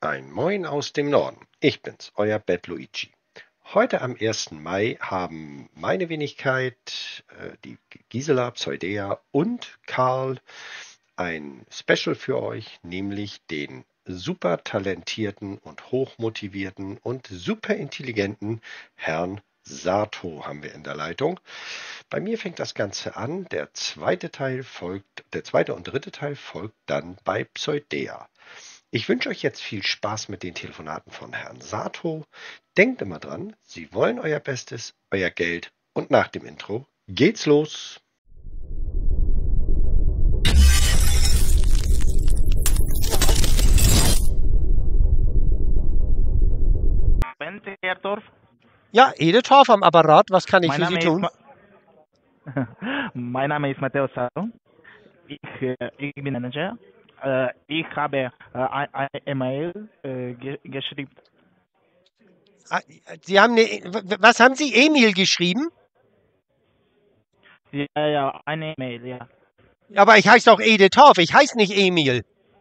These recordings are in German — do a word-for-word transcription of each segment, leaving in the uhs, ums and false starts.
Ein Moin aus dem Norden. Ich bin's, euer Bad Luigi. Heute am ersten Mai haben meine Wenigkeit, äh, die Gisela, Pseudea und Karl ein Special für euch, nämlich den super talentierten und hochmotivierten und super intelligenten Herrn Sato haben wir in der Leitung. Bei mir fängt das Ganze an. Der zweite Teil folgt, der zweite und dritte Teil folgt dann bei Pseudea. Ich wünsche euch jetzt viel Spaß mit den Telefonaten von Herrn Sato. Denkt immer dran, Sie wollen euer Bestes, euer Geld und nach dem Intro geht's los. Ja, Edethorf am Apparat, was kann ich mein für Name Sie tun? mein Name ist Matteo Sato. Ich, äh, ich bin Manager. Äh, ich habe äh, eine E-Mail äh, ge geschrieben. Ah, Sie haben eine, was haben Sie, Emil geschrieben? Ja, ja, eine E-Mail, ja. Aber ich heiße doch Edethorf, ich heiße nicht Emil.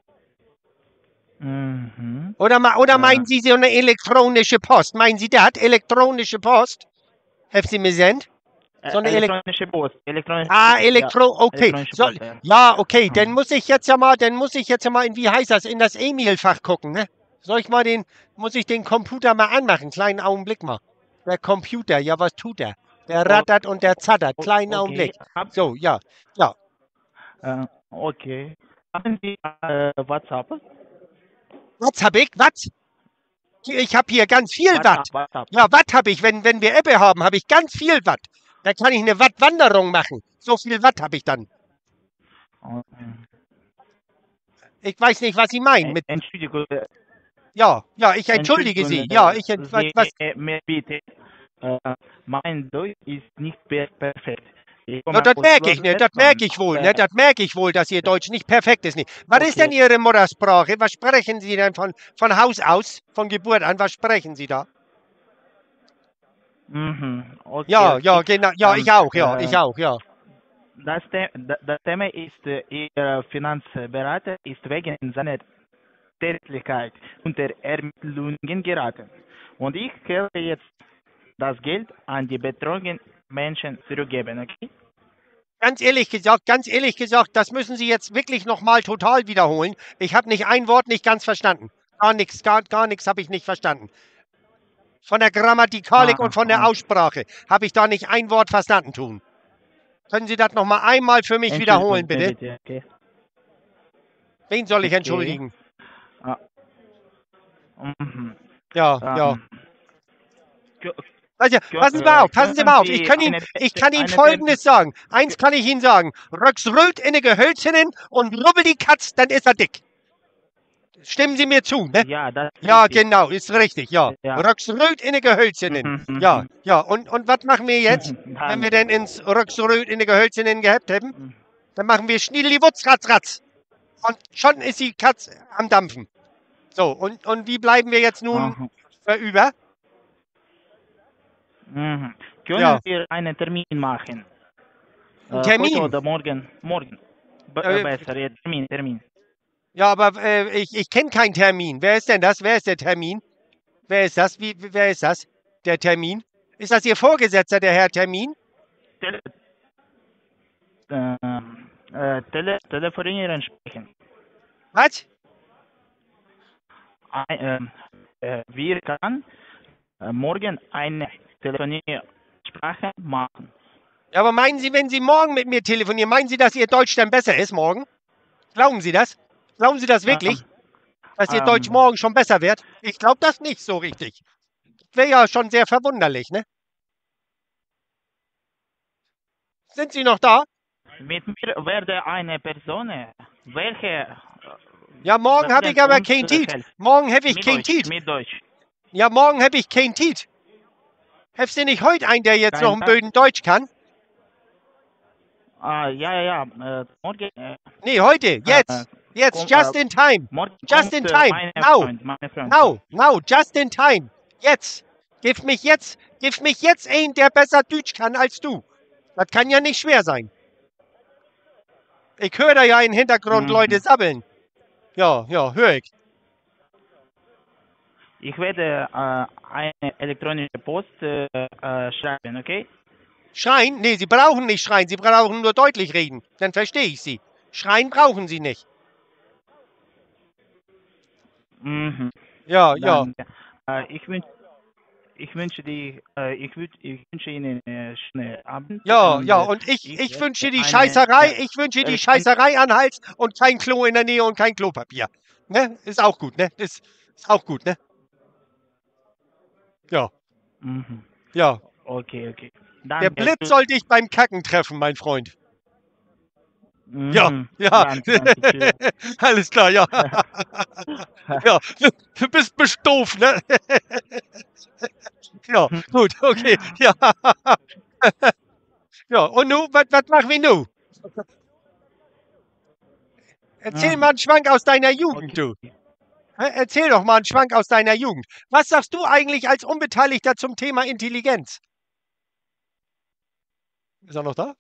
Mhm. Oder, oder Ja. meinen Sie so eine elektronische Post? Meinen Sie, der hat elektronische Post? Haben Sie mir sendt? Äh, So eine Elek elektronische Post. Elektronische ah, Post, Elektro, ja. okay. Elektronische So, Post, ja. ja, okay, Mhm. dann muss ich jetzt ja mal, dann muss ich jetzt ja mal in, wie heißt das, in das E-Mail-Fach gucken, ne? Soll ich mal den, muss ich den Computer mal anmachen? Kleinen Augenblick mal. Der Computer, ja, was tut er? Der rattert und der zattert. Kleinen Okay. Augenblick. Hab, So, ja, ja. äh, okay. Haben Sie äh, WhatsApp? Was hab ich? Was? Ich habe hier ganz viel WhatsApp, Watt. WhatsApp. Ja, Watt habe ich. Wenn, wenn wir Ebbe haben, habe ich ganz viel Watt. Da kann ich eine Wattwanderung machen. So viel Watt habe ich dann. Okay. Ich weiß nicht, was Sie meinen. Mit Entschuldigung. äh, ja, ja, ich entschuldige Sie. Ja, ich ent was, was? Sie mir bitte. Äh, mein Deutsch ist nicht per perfekt. Ich Ja, komme das aus merke ich, ne? Das Deutschland. merke ich wohl, Äh, ne? Das merke ich wohl, dass Ihr Deutsch nicht perfekt ist. Ne? Was ist denn Okay. Ihre Muttersprache? Was sprechen Sie denn von, von Haus aus, von Geburt an? Was sprechen Sie da? Mhm. Okay, Ja, okay. ja, genau. Ja, Ähm, ich auch, ja, äh, ich auch, ja. das, The da- das Thema ist, äh, Ihr Finanzberater ist wegen seiner Tätigkeit unter Ermittlungen geraten. Und ich helfe jetzt, das Geld an die betrogenen Menschen zurückgeben, okay? Ganz ehrlich gesagt, ganz ehrlich gesagt, das müssen Sie jetzt wirklich nochmal total wiederholen. Ich habe nicht ein Wort nicht ganz verstanden. Gar nichts, gar, gar nichts habe ich nicht verstanden. Von der Grammatikalik Ah, und von der okay. Aussprache habe ich da nicht ein Wort verstanden tun. Können Sie das nochmal einmal für mich wiederholen, Entschuldigung, bitte? bitte, okay. Wen soll ich Okay. entschuldigen? Ah, mhm. Ja, ja. Ähm, kö- Also, kö- passen Sie äh, mal auf, passen Sie könnten mal auf. Ich Sie kann Ihnen, eine, ich kann Ihnen eine Folgendes sagen. Eins kann ich Ihnen sagen. Röcksröt in die Gehölzinnen und rubbel die Katz, dann ist er dick. Stimmen Sie mir zu, ne? Ja, das ist Ja, richtig. genau, ist richtig, ja. Ja. Röcksröt in die Gehölzinnen. Mhm, Ja, mhm. ja. Und, und was machen wir jetzt, Mhm, wenn wir dann- denn ins Röcksröt in die Gehölzinnen gehabt haben? Mhm. Dann machen wir Schniedeli-Wutz, ratz, ratz. Und schon ist die Katz am Dampfen. So, und, und wie bleiben wir jetzt nun Aha. verüber? Mhm. Können Ja, wir einen Termin machen? ein Äh, heute Termin. oder morgen? Morgen. Be Äh, äh, besser, ja, Termin, Termin. Ja, aber äh, ich, ich kenne keinen Termin. Wer ist denn das? Wer ist der Termin? Wer ist das? Wie, wer ist das? Der Termin? Ist das Ihr Vorgesetzter, der Herr Termin? Tele äh, äh, tele telefonieren sprechen. Was? Ein, ähm, äh, wir können äh, morgen eine Telefoniersprache machen. Ja, aber meinen Sie, wenn Sie morgen mit mir telefonieren, meinen Sie, dass Ihr Deutsch dann besser ist morgen? Glauben Sie das? Glauben Sie das wirklich? Ähm, Dass Ihr Deutsch ähm, morgen schon besser wird? Ich glaube das nicht so richtig. Wäre ja schon sehr verwunderlich, ne? Sind Sie noch da? mit mir werde eine Person, welche äh, Ja, morgen habe werden ich aber uns kein äh, Tiet. helfen. Morgen habe ich Mit kein Deutsch, Tiet. mit Deutsch. Ja, morgen habe ich kein Tiet. Hast du nicht heute einen, der jetzt Kein noch ein was? blöden Deutsch kann? Ah, ja, ja, ja. Äh, morgen, äh, Nee, heute, äh, jetzt. Jetzt, komm, just äh, in time. morgen Just kommt in äh, time. meine Now. Freund, meine Freund. Now. Now. Just in time. Jetzt. Gib mich jetzt. Gib mich jetzt einen, der besser Deutsch kann als du. Das kann ja nicht schwer sein. Ich höre da ja im Hintergrund Mhm. Leute sabbeln. Ja, ja, höre ich. Ich werde äh, eine elektronische Post äh, äh, schreiben, okay? Schreien? Nee, Sie brauchen nicht schreien. Sie brauchen nur deutlich reden. Dann verstehe ich Sie. Schreien brauchen Sie nicht. Mhm. Ja, ja. Dann, äh, ich, wünsch, ich, wünsche die, äh, ich, wünsch, ich wünsche Ihnen einen schönen Abend. Ja, und, ja, äh, und ich, ich ich werde wünsche die eine, Scheißerei, äh, ich wünsche die elektronische- Scheißerei an Hals und kein Klo in der Nähe und kein Klopapier. Ne? Ist auch gut, ne? Ist, ist auch gut, ne? Ja, Mhm. ja. Okay, okay. Der Danke. Blitz soll dich beim Kacken treffen, mein Freund. Ja, Mhm. ja. Danke, danke. Tschüss. Alles klar, ja. Ja, du bist bestoft, ne? Ja, gut, okay, ja. Ja, und nu, was machen wir nu? Erzähl Mhm. mal einen Schwank aus deiner Jugend, Okay. du. Hä, Erzähl doch mal einen Schwank aus deiner Jugend. Was sagst du eigentlich als Unbeteiligter zum Thema Intelligenz? Ist er noch da?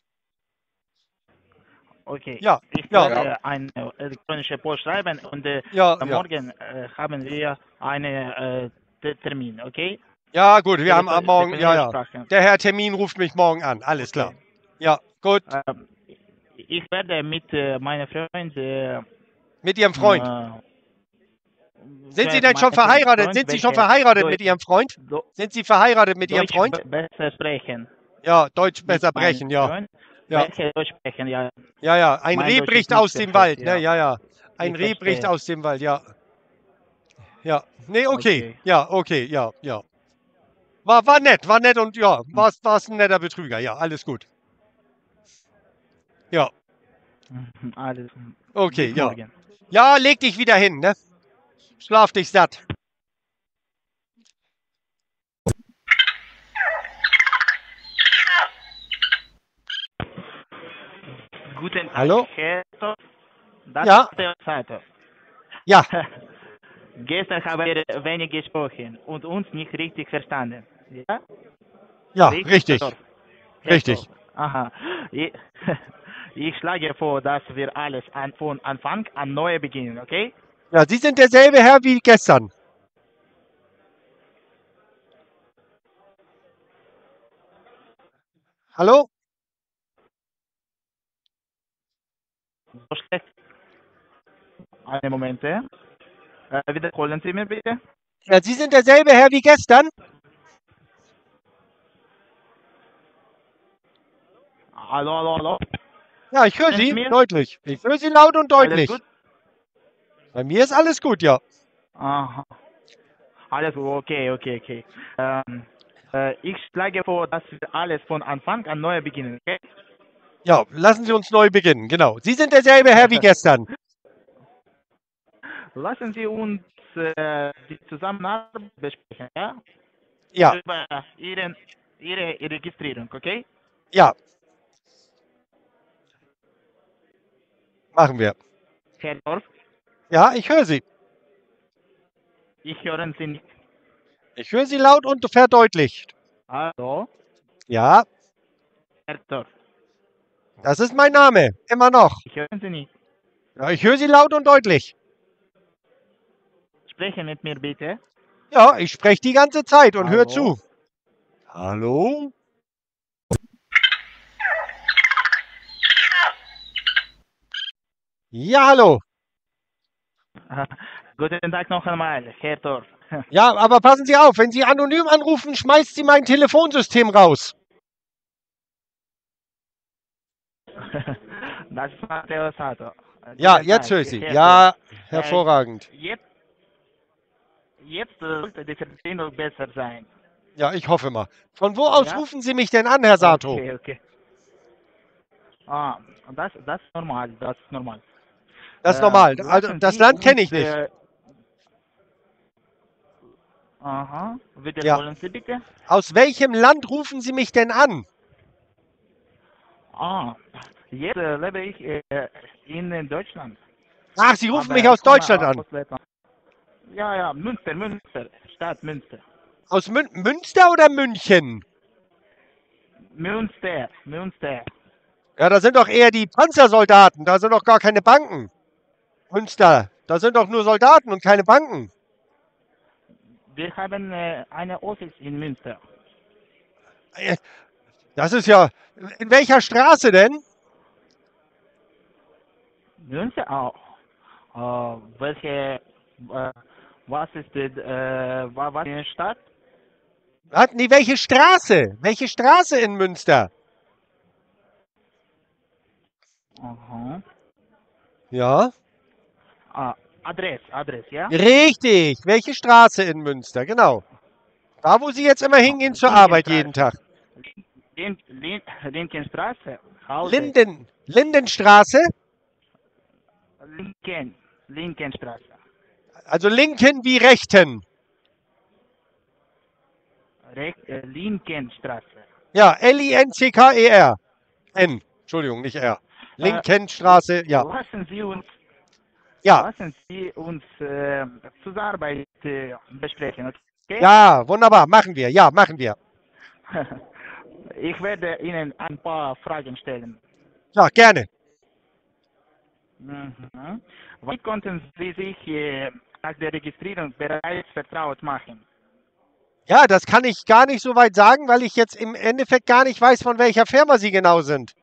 Okay, Ja, ich ja, werde Ja. eine elektronische Post schreiben und äh, ja, ja. morgen äh, haben wir einen äh, Termin, okay? Ja, gut, wir haben am Telefon- Morgen, ja, ja. Telefoniersprache. Der Herr Termin ruft mich morgen an, alles Okay. klar. Ja, gut. Ähm, ich werde mit äh, meinem Freund. Äh, Mit Ihrem Freund. äh, Sind Sie wer- denn schon mein verheiratet? Freund, Sind Sie schon welcher verheiratet Deu- mit Ihrem Freund? Do- Sind Sie verheiratet mit Ihrem Deutsch Freund? be- besser sprechen. Ja, Deutsch Mit besser meinem brechen, ja. Freund, Ja, welcher Deutsch sprechen, ja. ja, ja. Ein Mein Reh Deutsch ist bricht nicht aus dem perfekt, Wald, ne? ja. Ja, ja. Ein Ich Reh bricht verstehe. aus dem Wald, ja. Ja. Nee, okay. Okay. Ja, okay, ja, ja. War, war nett, war nett und ja, war es ein netter Betrüger, ja, alles gut. Ja, Mhm, Alles. okay, Bis ja. morgen. Ja, leg dich wieder hin, ne? Schlaf dich satt. Guten Tag, Hallo? Herr Toff. Das Ja. ist der Seite. Ja, Gestern haben wir wenig gesprochen und uns nicht richtig verstanden. Ja? ja, Richtig, richtig, Herr Torf? Herr richtig. Torf. Aha. Ich, ich schlage vor, dass wir alles an, von Anfang an neu beginnen, okay? Ja, Sie sind derselbe Herr wie gestern. Hallo? So schlecht. Einen Moment. Äh, wiederholen Sie mir bitte. Ja, Sie sind derselbe Herr wie gestern? Hallo, hallo, hallo. Ja, ich höre Hören Sie Sie mir? deutlich. Ich höre Sie laut und Alles deutlich. gut? Bei mir ist alles gut, ja. Aha. Alles gut, okay, okay, okay. Ähm, äh, ich schlage vor, dass wir alles von Anfang an neu beginnen, okay? Ja, lassen Sie uns neu beginnen, genau. Sie sind derselbe Herr wie gestern. Lassen Sie uns äh, die Zusammenarbeit besprechen, ja? Ja, Über Ihren, Ihre Registrierung, okay? ja, machen wir. Herr Dorf, Ja, ich höre Sie. ich höre Sie nicht. Ich höre Sie laut und verdeutlicht. Hallo? Ja, Herr Dorf, das ist mein Name. Immer noch. ich höre Sie nicht. Ja, ich höre Sie laut und deutlich. Sprechen mit mir bitte. Ja, ich spreche die ganze Zeit und höre Hallo? zu. Hallo? Ja, hallo. Guten Tag noch einmal, Herr Dorf. Ja, aber passen Sie auf, wenn Sie anonym anrufen, schmeißt Sie mein Telefonsystem raus. Das ist Matteo Sato. Ja, Guten jetzt Tag, höre ich Sie. Herr Ja, Dorf. hervorragend. Äh, jetzt, jetzt sollte die Verbindung besser sein. Ja, ich hoffe mal. Von wo aus Ja? rufen Sie mich denn an, Herr Sato? Okay, okay. Ah, das, das ist normal, das ist normal. Das ist Äh, normal. Also, lassen das Sie Land kenne ich uns, nicht. Äh, aha, Ja. wiederholen Sie bitte. Aus welchem Land rufen Sie mich denn an? Ah, jetzt äh, lebe ich äh, in Deutschland. Ach, Sie rufen Aber mich aus ich komme Deutschland an. aus Lettland. Ja, ja, Münster, Münster, Stadt Münster. Aus Mün Münster oder München? Münster, Münster. Ja, da sind doch eher die Panzersoldaten. Da sind doch gar keine Banken. Münster, da sind doch nur Soldaten und keine Banken. wir haben äh, eine Office in Münster. Äh, Das ist ja. In welcher Straße denn? Münster auch. Äh, welche, äh, was ist die, äh, wa- was ist die Stadt? Was? Nee, welche Straße? Welche Straße in Münster? Aha. Ja. Ah, Adress, Adress, ja? Richtig. Welche Straße in Münster? Genau. Da, wo Sie jetzt immer hingehen zur Arbeit jeden Tag. Lin, Lin, Linkenstraße, Hause. Linden. Lindenstraße? Linken, Linkenstraße. Also linken wie rechten. Rech, äh, Linkenstraße. Ja, L I N C K E R. N. Entschuldigung, nicht R. Linkenstraße, ja. Lassen Sie uns, Ja, lassen Sie uns äh, Zusammenarbeit äh, besprechen, okay? ja, wunderbar. Machen wir. Ja, machen wir. Ich werde Ihnen ein paar Fragen stellen. Ja, gerne. Mhm. Wie konnten Sie sich äh, nach der Registrierung bereits vertraut machen? Ja, das kann ich gar nicht so weit sagen, weil ich jetzt im Endeffekt gar nicht weiß, von welcher Firma Sie genau sind.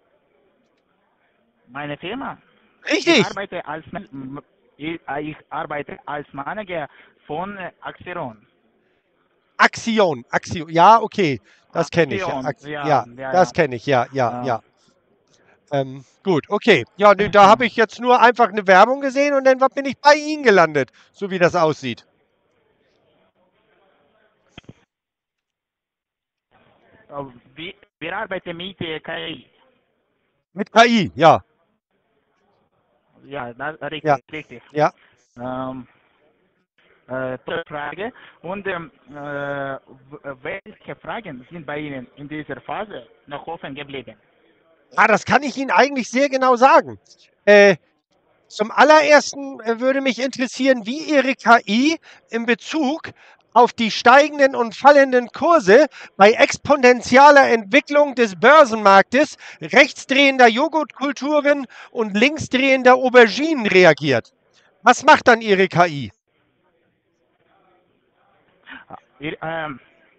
Meine Firma? Richtig. Ich arbeite als, M- ich, ich arbeite als Manager von äh, Axiron. Axion. Axion. Ja, okay. Das kenne ich. Ja, Axion, Ax ja, ja, ja, das ja. kenne ich. Ja, ja, Ah. ja. Ähm, gut, okay. Ja, nee, da habe ich jetzt nur einfach eine Werbung gesehen und dann bin ich bei Ihnen gelandet, so wie das aussieht. Äh, Wir, wir arbeiten mit äh, K I. Mit K I, ja. Ja, das, richtig, Ja. richtig. Ja. Ähm, äh, tolle Frage. Und ähm, äh, w- welche Fragen sind bei Ihnen in dieser Phase noch offen geblieben? Ah, das kann ich Ihnen eigentlich sehr genau sagen. Äh, zum allerersten äh, würde mich interessieren, wie Ihre K I in Bezug auf die steigenden und fallenden Kurse bei exponentialer Entwicklung des Börsenmarktes rechtsdrehender Joghurtkulturen und linksdrehender Auberginen reagiert. Was macht dann Ihre K I? Wir, ähm,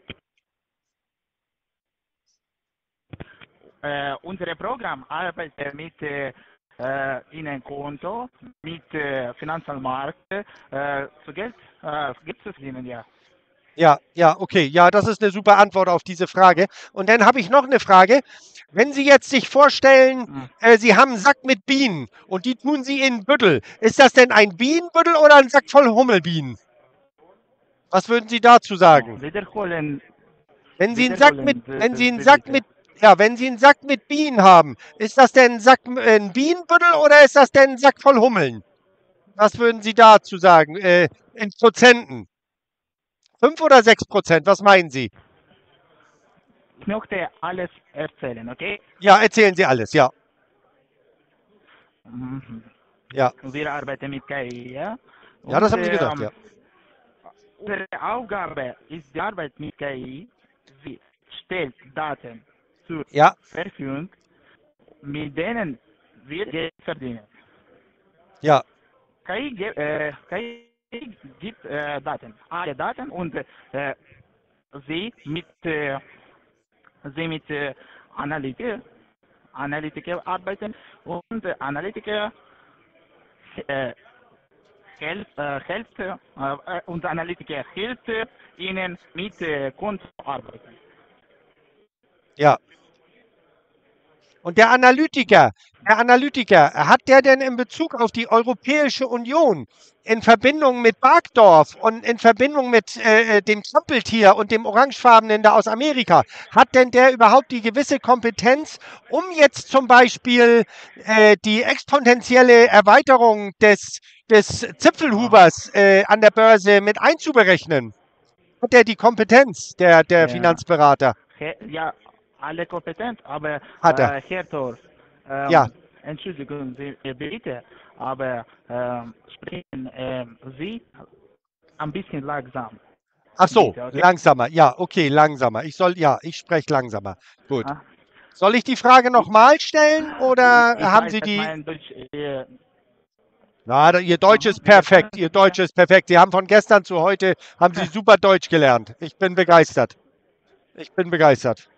äh, unser Programm arbeitet mit äh, äh, Ihnen Konto, mit äh, Finanzmarkt, äh, zu Geld, äh, Geld zu verdienen, ja. Ja, ja, okay. Ja, das ist eine super Antwort auf diese Frage. Und dann habe ich noch eine Frage. Wenn Sie jetzt sich vorstellen, Hm. äh, Sie haben einen Sack mit Bienen und die tun Sie in einen Büttel. Ist das denn ein Bienenbüttel oder ein Sack voll Hummelbienen? Was würden Sie dazu sagen? Wiederholen, Wenn Sie einen Sack wiederholen, mit, b- wenn Sie b- einen Sack bitte. mit, ja, wenn Sie einen Sack mit Bienen haben, ist das denn ein Sack, äh, ein Bienenbüttel oder ist das denn ein Sack voll Hummeln? Was würden Sie dazu sagen? Äh, in Prozenten? Fünf oder sechs Prozent? Was meinen Sie? Ich möchte alles erzählen, okay? Ja, erzählen Sie alles, ja. Mhm. Ja, Wir arbeiten mit K I, ja? ja, das Und, haben Sie gesagt, ähm, ja. Unsere Aufgabe ist die Arbeit mit K I. Sie stellt Daten zur Ja, Verfügung, mit denen wir Geld verdienen. ja, K I, ge- äh, K I gibt äh, Daten, alle Daten und äh, sie mit, äh, sie mit äh, Analytiker, Analytiker arbeiten und äh, Analytiker äh, hilft, äh, hilft äh, äh, und Analytiker hilft äh, ihnen mit äh, Kunden zu arbeiten. ja. Und der Analytiker, der Analytiker, hat der denn in Bezug auf die Europäische Union in Verbindung mit Barkdorf und in Verbindung mit äh, äh, dem Trampeltier und dem Orangefarbenen da aus Amerika, hat denn der überhaupt die gewisse Kompetenz, um jetzt zum Beispiel äh, die exponentielle Erweiterung des, des Zipfelhubers äh, an der Börse mit einzuberechnen? Hat der die Kompetenz, der, der Ja. Finanzberater? He- Ja, alle kompetent, aber Hat er. äh, Herr Thor, ähm, Ja. entschuldigen Sie äh, bitte, aber ähm, sprechen ähm, Sie ein bisschen langsam. Ach so, Bitte, okay? langsamer. Ja, okay, langsamer. Ich soll, ja, ich spreche langsamer. Gut. Ah, Soll ich die Frage ich, nochmal stellen oder ich haben weiß, Sie dass die? mein Deutsch äh, Na, da- Ihr Deutsch Aha, ist wir perfekt. Ihr können Deutsch sicher. ist perfekt. Sie haben von gestern zu heute, haben Sie super Deutsch gelernt. Ich bin begeistert. Ich bin begeistert.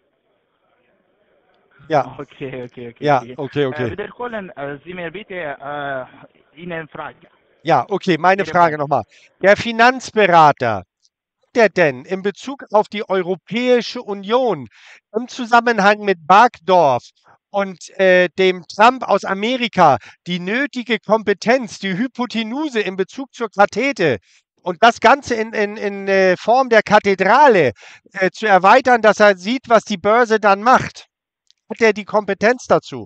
Ja, Okay, okay, okay, ja, okay. okay, Äh, okay. wiederholen äh, Sie mir bitte äh, Ihnen Frage, Ja, okay, meine Ihre Frage Frage. nochmal. Der Finanzberater, der denn in Bezug auf die Europäische Union im Zusammenhang mit Bergdorf und äh, dem Trump aus Amerika die nötige Kompetenz, die Hypotenuse in Bezug zur Kathete und das Ganze in, in, in äh, Form der Kathedrale äh, zu erweitern, dass er sieht, was die Börse dann macht, hat er die Kompetenz dazu.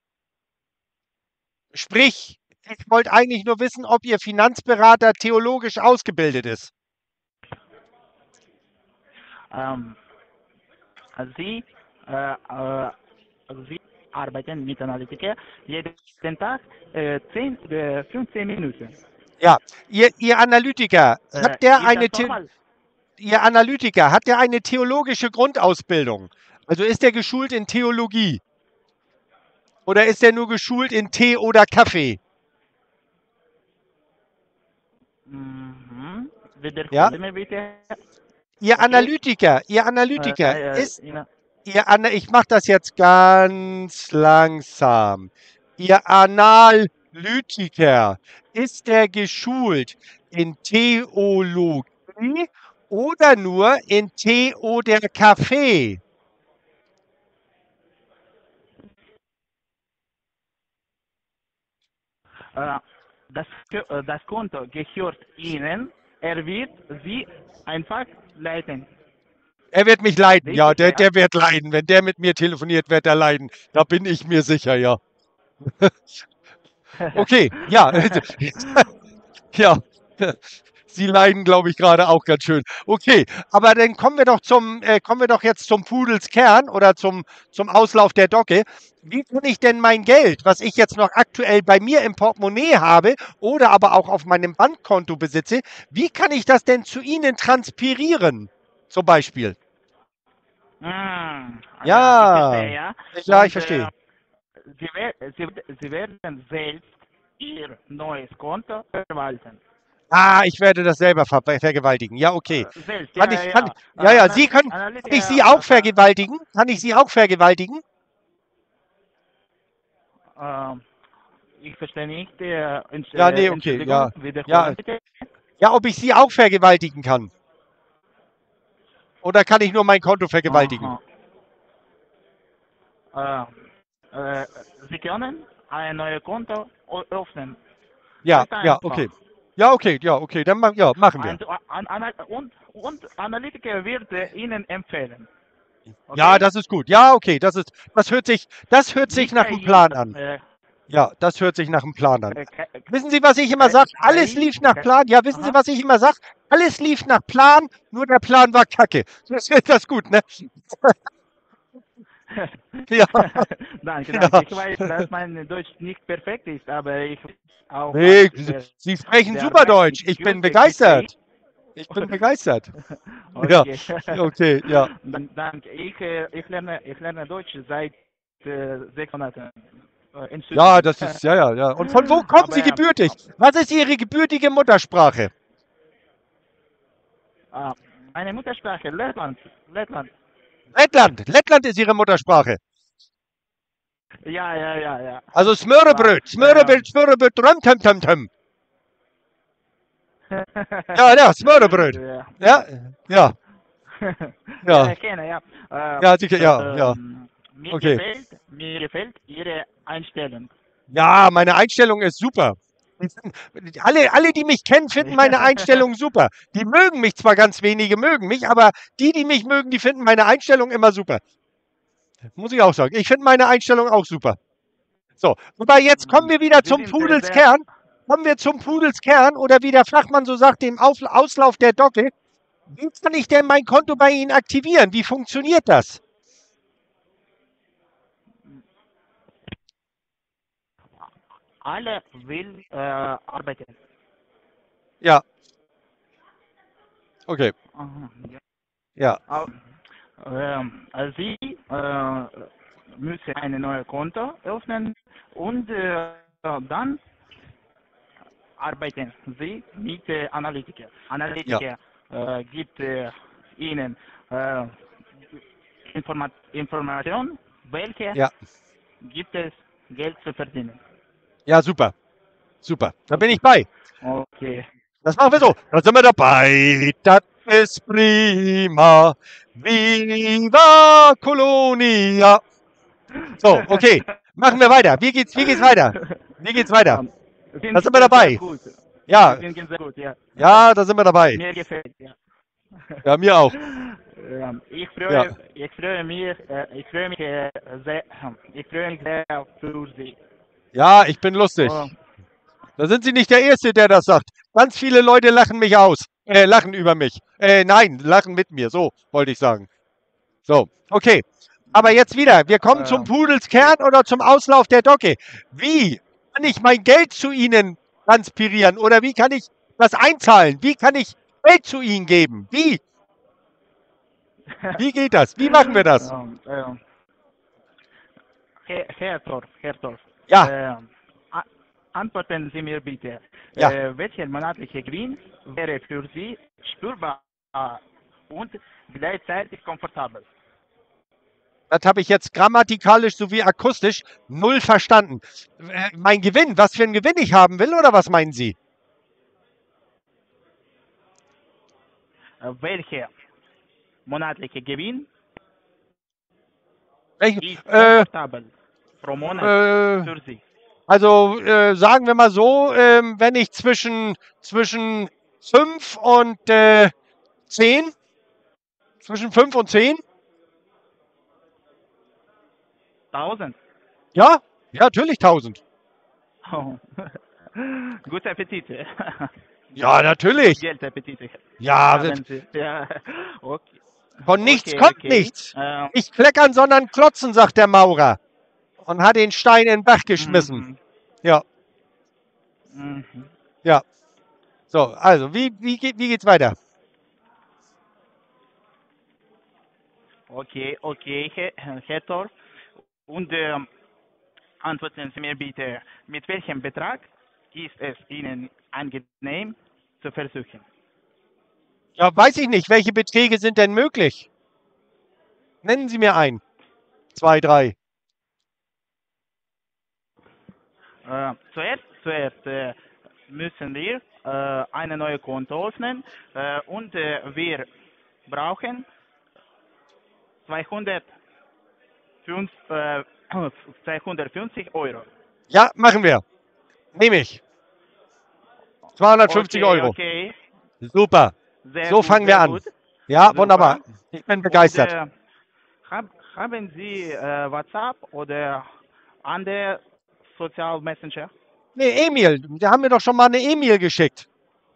Sprich, ich wollte eigentlich nur wissen, ob Ihr Finanzberater theologisch ausgebildet ist. Ähm, Sie, äh, äh, also Sie arbeiten mit Analytiker jeden Tag äh, zehn, äh, fünfzehn Minuten. Ja, Ihr, Ihr Analytiker, hat Äh, der ist eine das The normal? Ihr Analytiker, hat der eine theologische Grundausbildung? Also ist er geschult in Theologie? Oder ist er nur geschult in Tee oder Kaffee? Mhm. Ja? Wiederholen wir bitte. Ihr Okay. Analytiker, Ihr Äh, Analytiker äh, ist, in, Ihr Ana ich mache das jetzt ganz langsam. Ihr Analytiker, ist der geschult in Theologie oder nur in Tee oder Kaffee? äh, das, äh, das Konto gehört Ihnen. Er wird Sie einfach leiten. Er wird mich leiden, ja, Richtig, der, ja? der wird leiden. Wenn der mit mir telefoniert, wird er leiden. Da bin ich mir sicher, ja. Okay, ja, ja. Sie leiden, glaube ich, gerade auch ganz schön. Okay, aber dann kommen wir doch zum, äh, kommen wir doch jetzt zum Pudelskern oder zum, zum Auslauf der Docke. Wie kann ich denn mein Geld, was ich jetzt noch aktuell bei mir im Portemonnaie habe oder aber auch auf meinem Bankkonto besitze, wie kann ich das denn zu Ihnen transpirieren? Zum Beispiel. Hm, ja, ich Ja, verstehe, ja. ja, ich Und äh, verstehe. Sie, wer Sie, Sie werden selbst Ihr neues Konto verwalten. Ah, ich werde das selber ver vergewaltigen. Ja, okay. Äh, selbst, Kann ja, ja, ich, kann, ja. Äh, ja, ja, Sie Analyt können, kann ich Sie auch Analytiker, vergewaltigen? Kann ich Sie auch vergewaltigen? äh, äh, ich verstehe nicht. Äh, Entsch Ja, äh, nee, okay, Entschuldigung, ja. Ja, wiederholen bitte. ja, ob ich Sie auch vergewaltigen kann? Oder kann ich nur mein Konto vergewaltigen? Aha. Äh, äh, Sie können ein neues Konto o- öffnen. Ja, Ganz ja, einfach. okay. Ja, okay, ja, okay, dann ma ja, machen wir. Und, an, an, und, und Analytiker wird äh, Ihnen empfehlen. Ja, Okay? das ist gut. Ja, okay, das ist, das hört sich, das hört sich Nicht nach einem K I. Plan an. Äh, Ja, das hört sich nach einem Plan an. äh, K- Wissen Sie, was ich immer K- sage? Alles KI? lief nach K- Plan. Ja, wissen Sie, Aha. was ich immer sage? Alles lief nach Plan, nur der Plan war Kacke. Das ist das gut, ne? Ja, Danke, danke. ja. Ich weiß, dass mein Deutsch nicht perfekt ist, aber ich weiß auch was Nee, Sie, der, Sie sprechen der super Arbeit mit Deutsch. Ich bin Goethe versteht. begeistert. Ich bin begeistert. Ja, Okay. okay, ja. Dann- Danke. Ich, äh, ich, lerne, ich lerne Deutsch seit äh, sechs Monaten. Äh, Ja, Entschuldigung. das ist, ja, ja, ja. Und von wo kommen Aber Sie ja, gebürtig? Was ist Ihre gebürtige Muttersprache? äh, meine Muttersprache, Lettland. Lettland. Lettland. Lettland ist Ihre Muttersprache. Ja, ja, ja, ja. Also Klar. Smørrebrød, Ähm. Smørrebrød, Smørrebrød, Röm, Töm, Töm, Töm. Ja, ja, Smørrebrød. ja. Ja, ja, Ja, ja, ich kenne, ja. Äh, ja, sicher, ja, ja. ähm, mir Okay. gefällt, mir gefällt Ihre Einstellung. Ja, meine Einstellung ist super. Alle, alle, die mich kennen, finden meine Einstellung super. Die mögen mich zwar, ganz wenige mögen mich, aber die, die mich mögen, die finden meine Einstellung immer super. Muss ich auch sagen. Ich finde meine Einstellung auch super. So, aber jetzt kommen wir wieder Sie zum sind äh, sehr, Pudelskern. Kommen wir zum Pudelskern oder wie der Fachmann so sagt, dem Auf Auslauf der Docke. Wie kann ich denn mein Konto bei Ihnen aktivieren? Wie funktioniert das? alle will äh, arbeiten. Ja, okay. Aha, ja. Ja, Au- ähm, äh, Sie äh, müssen ein neues Konto öffnen und äh, dann arbeiten Sie mit äh, Analytiker. Analytiker äh, gibt äh, Ihnen äh, Informa Informationen, welche Ja. gibt es Geld zu verdienen. Ja, super. Super. Da bin Okay. ich bei. Okay. Das machen wir so. Da sind wir dabei. Das ist prima. Viva Colonia. So, okay. Machen wir weiter. Wie geht's, wie geht's weiter? Wie geht's weiter? Ähm, sind Da sind wir sehr dabei. gut. Ja, Sie sind sehr gut, ja. ja, da sind wir dabei. Mir gefällt, ja. Ja, mir auch. Ähm, ich freue, Ja. ich freue mich, äh, ich freue mich äh, sehr, ich freue mich sehr für Sie. Ja, ich bin lustig. Oh, Da sind Sie nicht der Erste, der das sagt. Ganz viele Leute lachen mich aus. Äh, lachen über mich. Äh, nein, lachen mit mir. So, wollte ich sagen. So, okay. Aber jetzt wieder. Wir kommen zum ähm, Pudelskern oder zum Auslauf der Docke. Wie kann ich mein Geld zu Ihnen transpirieren? Oder wie kann ich das einzahlen? Wie kann ich Geld zu Ihnen geben? Wie? Wie geht das? Wie machen wir das? ähm, ähm, Herr, Herr Torf, Herr Torf, Ja, ähm, a- antworten Sie mir bitte, ja. äh, welcher monatliche Gewinn wäre für Sie spürbar und gleichzeitig komfortabel? Das habe ich jetzt grammatikalisch sowie akustisch null verstanden. Äh, Mein Gewinn, was für einen Gewinn ich haben will, oder was meinen Sie? Äh, welcher monatliche Gewinn Welch, ist äh, komfortabel pro Monat äh, für Sie? also äh, sagen wir mal so, ähm, wenn ich zwischen, zwischen fünf und äh, zehn, zwischen fünf und zehn, Tausend? ja, ja, natürlich tausend. Oh. Guten Appetit. Ja, Gut natürlich. Geldappetit Ja, haben Sie. Ja. Okay. von nichts Okay, kommt okay. nichts. Ähm, Nicht kleckern, sondern klotzen, sagt der Maurer. Und hat den Stein in den Bach geschmissen. mhm, Ja, mhm. ja. So, also, wie, wie, geht, wie geht's weiter? Okay, okay, Herr, Herr Torf. Und ähm, antworten Sie mir bitte, mit welchem Betrag ist es Ihnen angenehm zu versuchen? Ja, weiß ich nicht. Welche Beträge sind denn möglich? Nennen Sie mir einen. Zwei, drei. Äh, zuerst zuerst äh, müssen wir äh, eine neue Konto öffnen äh, und äh, wir brauchen zweihundertfünf, äh, zweihundertfünfzig Euro. Ja, machen wir. Nehme ich. zweihundertfünfzig Okay, Euro. okay, Super. sehr So gut, fangen wir sehr an. gut, Ja, wunderbar. super. Ich bin Und begeistert. äh, hab, haben Sie äh, WhatsApp oder andere Social Messenger? Nee, Emil, da haben wir doch schon mal eine E-Mail geschickt.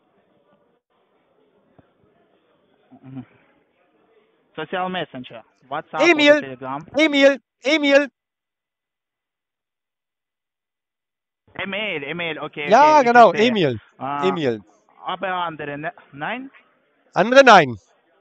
Mhm. Social Messenger, WhatsApp oder Emil, Telegram? Emil, Emil. E-Mail, E-Mail, okay, Ja, okay, ich genau, verstehe. Emil. Äh, Emil. aber andere, ne? Nein? Andere nein.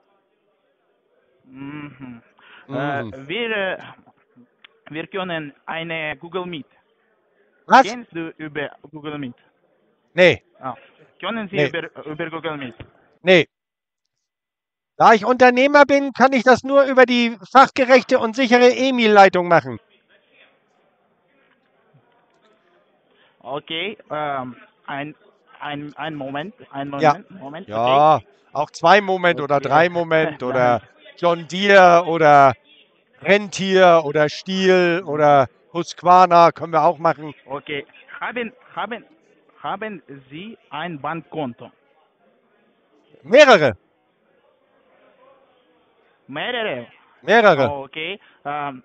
Mhm. Äh, Mhm. wir, äh, wir können eine Google Meet. Was? Kennst du über Google Meet? Nee, Ah. Können Sie nee, über, über Google Meet? nee. Da ich Unternehmer bin, kann ich das nur über die fachgerechte und sichere E-Mail-Leitung machen. Okay, ähm, ein, ein, ein Moment, ein Ja, Moment, Moment, okay. ja, auch zwei Moment oder Okay, drei Moment oder danke. John Deere oder Rentier oder Stiel oder Husqvarna können wir auch machen. Okay, haben, haben, haben Sie ein Bankkonto? Mehrere, Mehrere? mehrere. Okay, ähm,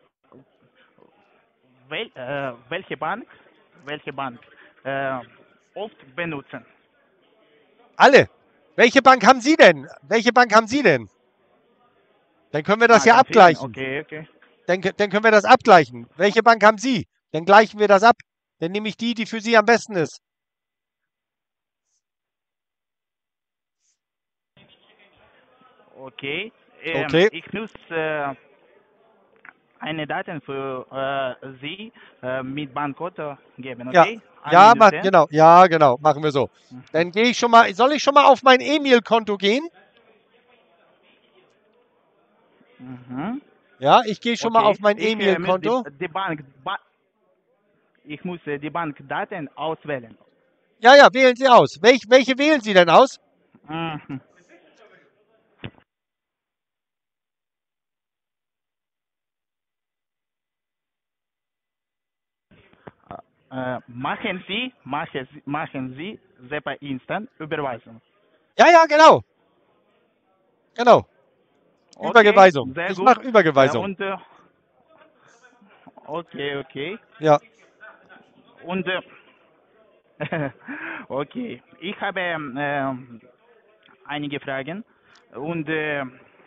wel, äh, welche Bank, welche Bank äh, oft benutzen? Alle. Welche Bank haben Sie denn? Welche Bank haben Sie denn? Dann können wir das Ah, ja ganz viele, abgleichen. okay, okay. Dann, dann können wir das abgleichen. Welche Bank haben Sie? Dann gleichen wir das ab. Dann nehme ich die, die für Sie am besten ist. Okay, ähm, Okay. ich muss äh, eine Daten für äh, Sie äh, mit Bankkonto geben, Ja, okay? Eine ja, ma, Minute. genau, ja, genau, machen wir so. Dann gehe ich schon mal, soll ich schon mal auf mein Emil-Konto gehen? Mhm. Ja, ich gehe schon mal Okay, auf mein ich äh, muss die, Emil-Konto. die Bank, ba ich muss äh, die Bankdaten auswählen. Ja, ja, wählen Sie aus. Welch, welche wählen Sie denn aus? Mhm. Äh, machen Sie, machen Sie, machen Sie SEPA Instant Überweisung. Ja, ja, genau, genau. Okay, Übergeweisung. sehr Ich gut. mache Äh, Übergeweisung. und äh, okay, okay. Ja, Und äh, okay, ich habe ähm, einige Fragen. Und äh,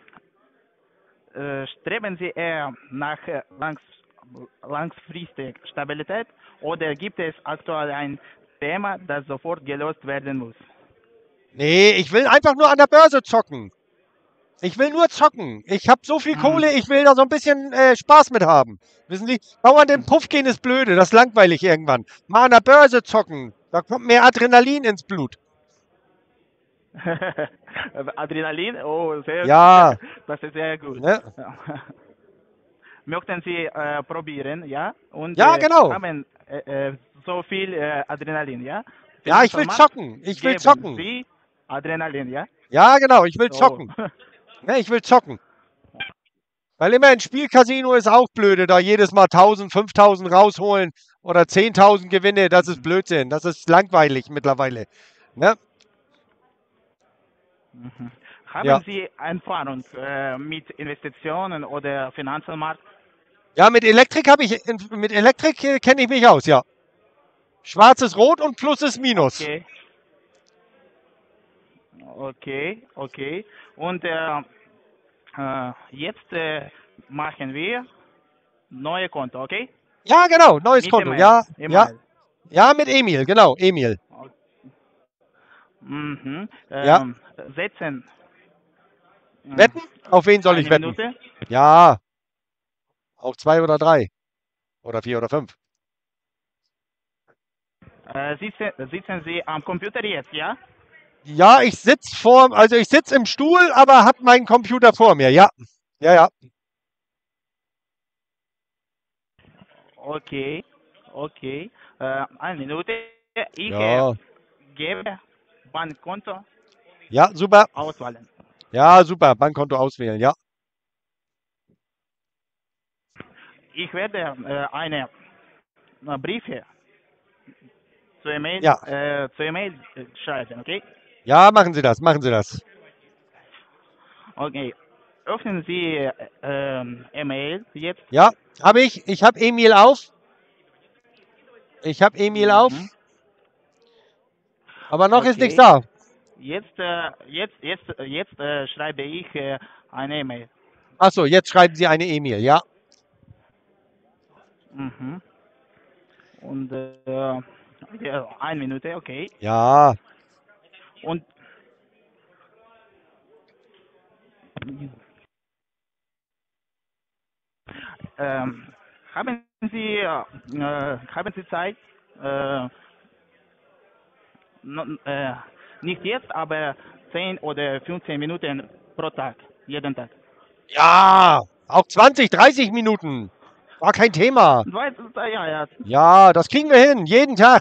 äh, streben Sie eher nach äh, langs langfristig Stabilität oder gibt es aktuell ein Thema, das sofort gelöst werden muss? nee, ich will einfach nur an der Börse zocken. Ich will nur zocken. Ich habe so viel Mhm. Kohle, ich will da so ein bisschen äh, Spaß mit haben. Wissen Sie, dauernd in den Puff gehen ist blöde, das ist langweilig irgendwann. Mal an der Börse zocken, da kommt mehr Adrenalin ins Blut. Adrenalin, oh, sehr, Ja, das ist sehr gut. ne? Möchten Sie äh, probieren, ja? Und Ja, äh, genau. haben äh, äh, so viel äh, Adrenalin, ja? Ja, ich will Finanzmarkt zocken. Ich will geben zocken. Sie Adrenalin, ja? Ja, genau, ich will Oh. zocken. Ne, ich will zocken. Weil immer ein Spielcasino ist auch blöde, da jedes Mal tausend, fünftausend rausholen oder zehntausend Gewinne, das ist Blödsinn. Das ist langweilig mittlerweile. Ne? Mhm. Ja. Haben Sie Erfahrung äh, mit Investitionen oder Finanzmarkt? Ja, mit Elektrik habe ich, mit Elektrik äh, kenne ich mich aus, ja. Schwarz ist rot und Plus ist Minus. Okay, okay, okay. Und äh, äh, jetzt äh, machen wir neue Konto, okay? Ja, genau, neues Mit Konto. E-Mail. Ja, ja, E-Mail. ja, mit Emil, genau, Emil. Mhm. Ja. Ähm, setzen. äh, Wetten? Auf wen soll ich Eine wetten? Minute. Ja, auf zwei oder drei oder vier oder fünf. Äh, sitzen, sitzen Sie am Computer jetzt, ja? Ja, ich sitze vor, also ich sitze im Stuhl, aber habe meinen Computer vor mir. Ja, ja, ja. Okay, okay. Äh, eine Minute. Ich äh, Ja, gebe Bankkonto ja, super. auswählen. Ja, super. Bankkonto auswählen. Ja, Ich werde äh, eine äh, Briefe zur E-Mail ja, äh, zur E-Mail äh, schreiben, okay? ja. Machen Sie das, machen Sie das. Okay. Öffnen Sie äh, ähm, E-Mail jetzt. Ja, habe ich. Ich habe Emil auf. Ich habe Emil auf. Mhm. Aber noch ist nichts Okay. da. Jetzt, äh, jetzt, jetzt, jetzt äh, schreibe ich äh, eine E-Mail. Achso, jetzt schreiben Sie eine Emil. Ja, Mhm. Und äh, ja, eine Minute, okay. ja. Und ähm, haben Sie äh, äh, haben Sie Zeit? Äh, no, äh, nicht jetzt, aber zehn oder fünfzehn Minuten pro Tag, jeden Tag. Ja, auch zwanzig, dreißig Minuten. War kein Thema. Zwei, ja, ja. Ja, das kriegen wir hin. Jeden Tag.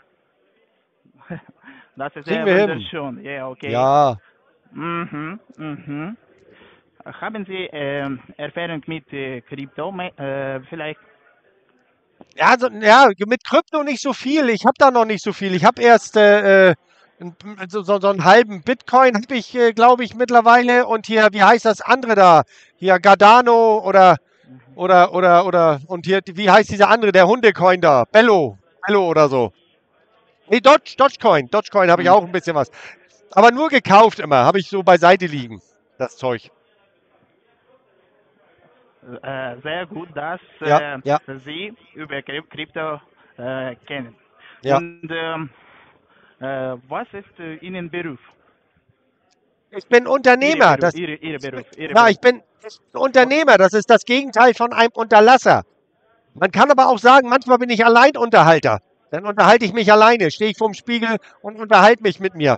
Das ist Kriegen sehr wir hin. wunderschön. Ja, okay. Ja. Mhm, mhm. Haben Sie ähm, Erfahrung mit äh, Krypto äh, vielleicht? Ja, so, ja, mit Krypto nicht so viel. Ich habe da noch nicht so viel. Ich habe erst äh, äh, n- so, so, so einen halben Bitcoin habe ich, äh, glaube ich, mittlerweile. Und hier, wie heißt das andere da? Hier Cardano oder oder oder oder und hier, wie heißt dieser andere, der Hundecoin da? Bello, Bello oder so. Nee, Doge, Dogecoin. Dogecoin habe ich Mhm. auch ein bisschen was. Aber nur gekauft immer. Habe ich so beiseite liegen, das Zeug. Äh, sehr gut, dass Ja, äh, ja, Sie über Kryp- Krypto äh, kennen. ja. Und ähm, äh, was ist äh, Ihnen Beruf? Ich bin Ihre Unternehmer. Beruf, Das, Ihre, Ihre ich bin, Beruf, Ihre na, ich Beruf. bin, ist ein Unternehmer, das ist das Gegenteil von einem Unterlasser. Man kann aber auch sagen, manchmal bin ich Alleinunterhalter. Dann unterhalte ich mich alleine, stehe ich vorm Spiegel und unterhalte mich mit mir.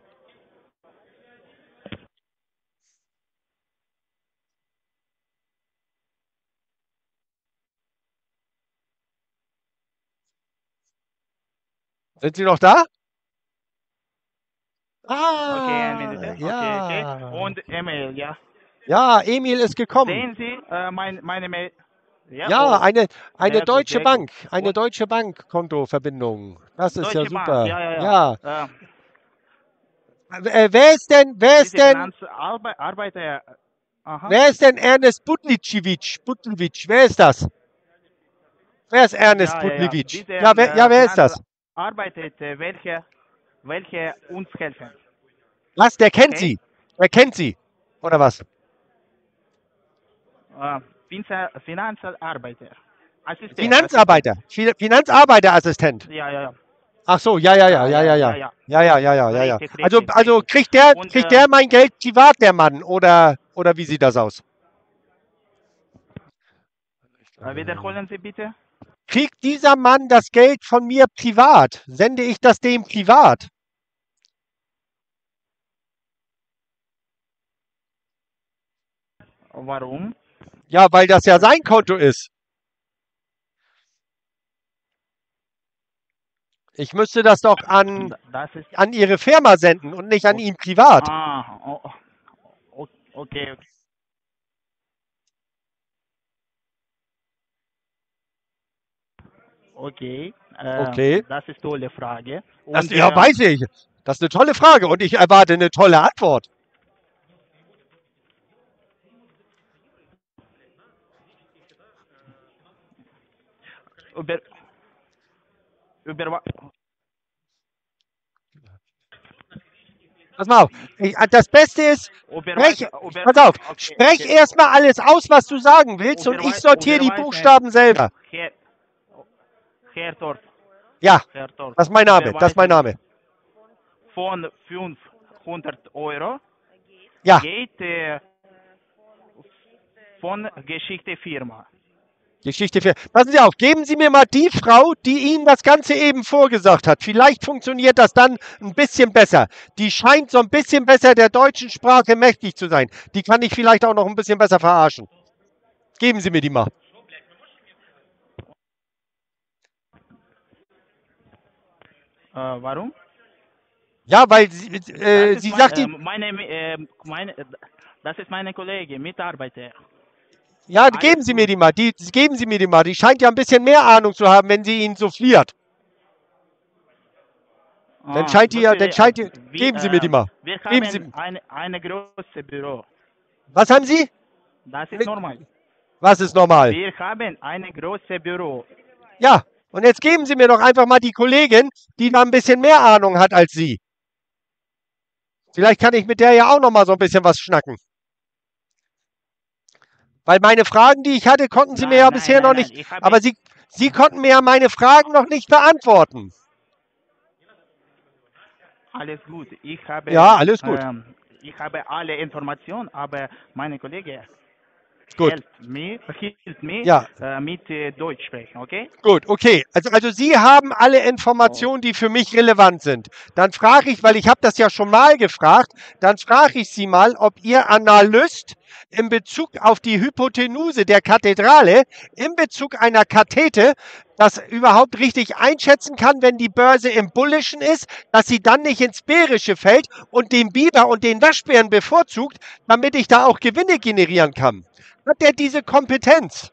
Sind Sie noch da? Okay, ein Ah, Minute. Okay, okay. ja. Und E-Mail, ja. Ja, Emil ist gekommen. Sehen Sie äh, mein, meine Mail? Ja, Ja, oh, eine, eine sehr gut, Deutsche sehr Bank, gut. eine Und Deutsche Bank Kontoverbindung. Das ist ja Deutsche Bank, super. ja, ja, ja. Ja. Äh, wer ist denn, wer ist Diese denn, Finanzarbeiter, aha. wer ist denn Ernest Budlicevic? Budlicevic, wer ist das? Wer ist Ernest Ja, ja, ja. Budlicevic? Diese Ja, wer, ja, äh, wer ist das? Finanzarbeiter, welche, welche uns helfen. Was, der kennt Okay. Sie? Der kennt Sie. Oder was? Äh, Finanz- Finanzarbeiter. Assistent, Finanzarbeiter. Fi- Finanzarbeiterassistent. Assistent. Ja, ja, ja. Ach so, ja, ja, ja, Ja, ja, ja, ja, ja. ja, Ja, ja, ja, ja, ja, ja. Richtig, Also, richtig, also richtig. kriegt der, Und, kriegt äh, der mein Geld privat, der Mann? Oder, oder wie sieht das aus? Äh, wiederholen Sie bitte. Kriegt dieser Mann das Geld von mir privat? Sende ich das dem privat? Warum? Ja, weil das ja sein Konto ist. Ich müsste das doch an, Das ist. an Ihre Firma senden und nicht an ihn privat. Ah, oh, oh, okay. Okay. Äh, Okay. Das ist eine tolle Frage. Das, Und, ja, äh, weiß ich. Das ist eine tolle Frage und ich erwarte eine tolle Antwort. über, über, wa- Pass mal auf. Ich, das Beste ist, über, sprech, über, pass auf, okay, sprech okay. erstmal alles aus, was du sagen willst und Überwei- ich sortiere die überweisen. Buchstaben selber. Herr, Herr Torf, Ja, Herr Torf. das ist mein Name, das ist mein Name. Von fünfhundert Euro Ja, geht äh, von Geschichte Firma. Geschichte für. Passen Sie auf, geben Sie mir mal die Frau, die Ihnen das Ganze eben vorgesagt hat. Vielleicht funktioniert das dann ein bisschen besser. Die scheint so ein bisschen besser der deutschen Sprache mächtig zu sein. Die kann ich vielleicht auch noch ein bisschen besser verarschen. Geben Sie mir die mal. Äh, warum? Ja, weil sie, äh, Das ist sie mein- sagt, äh, die, meine, äh, meine, äh, das ist meine Kollegin, Mitarbeiter. ja, alles geben Sie mir gut. die mal. Die, geben Sie mir die mal. Die scheint ja ein bisschen mehr Ahnung zu haben, wenn sie Ihnen souffliert. Dann Ah, scheint die ja, wirklich, dann scheint die, äh, wie, geben Sie mir die äh, mal. Wir Geben haben Sie, ein eine große Büro. was haben Sie? Das ist Mit- normal. Was ist normal? Wir haben ein großes Büro. Ja, und jetzt geben Sie mir doch einfach mal die Kollegin, die da ein bisschen mehr Ahnung hat als Sie. Vielleicht kann ich mit der ja auch noch mal so ein bisschen was schnacken. Weil meine Fragen, die ich hatte, konnten Sie Nein, mir ja nein, bisher nein, noch nein. nicht. Ich habe- Aber Sie, Sie konnten mir ja meine Fragen noch nicht beantworten. Alles gut. Ich habe, Ja, alles gut. Ähm, ich habe alle Informationen, aber meine Kollege Gut. hilft mir, hilft mir Ja. äh, mit äh, Deutsch sprechen, okay? Gut, okay. Also, also Sie haben alle Informationen, die für mich relevant sind. Dann frage ich, weil ich habe das ja schon mal gefragt, dann frage ich Sie mal, ob Ihr Analyst in Bezug auf die Hypotenuse der Kathedrale, in Bezug einer Kathete, das überhaupt richtig einschätzen kann, wenn die Börse im Bullischen ist, dass sie dann nicht ins Bärische fällt und den Biber und den Waschbären bevorzugt, damit ich da auch Gewinne generieren kann. Hat der diese Kompetenz?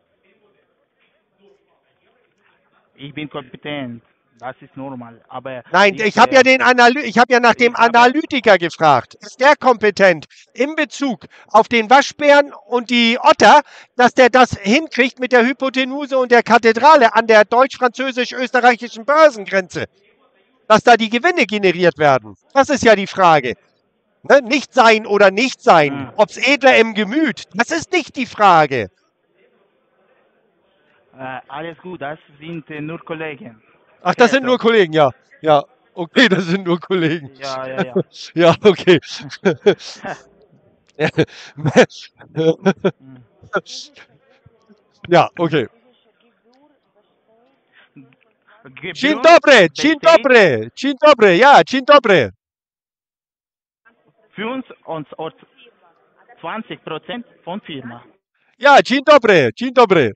Ich bin kompetent. Das ist normal. Aber Nein, ich habe ja äh, den Analy ich habe ja nach dem ich habe- Analytiker gefragt. Ist der kompetent in Bezug auf den Waschbären und die Otter, dass der das hinkriegt mit der Hypotenuse und der Kathedrale an der deutsch-französisch-österreichischen Börsengrenze? Dass da die Gewinne generiert werden? Das ist ja die Frage. Ne? Nicht sein oder nicht sein. Mhm. Ob's edler im Gemüt. Das ist nicht die Frage. äh, alles gut. Das sind äh, nur Kollegen. Ach, das Ja, sind nur doch. Kollegen, ja. Ja, okay, das sind nur Kollegen. Ja, ja, ja. Ja, okay. Mhm. Ja, okay. Dzień Gebühren dobry, dzień besteht dobry, dzień dobry, ja, dzień dobry. fünfundzwanzig Prozent von Firma. Ja, dzień dobry, dzień dobry.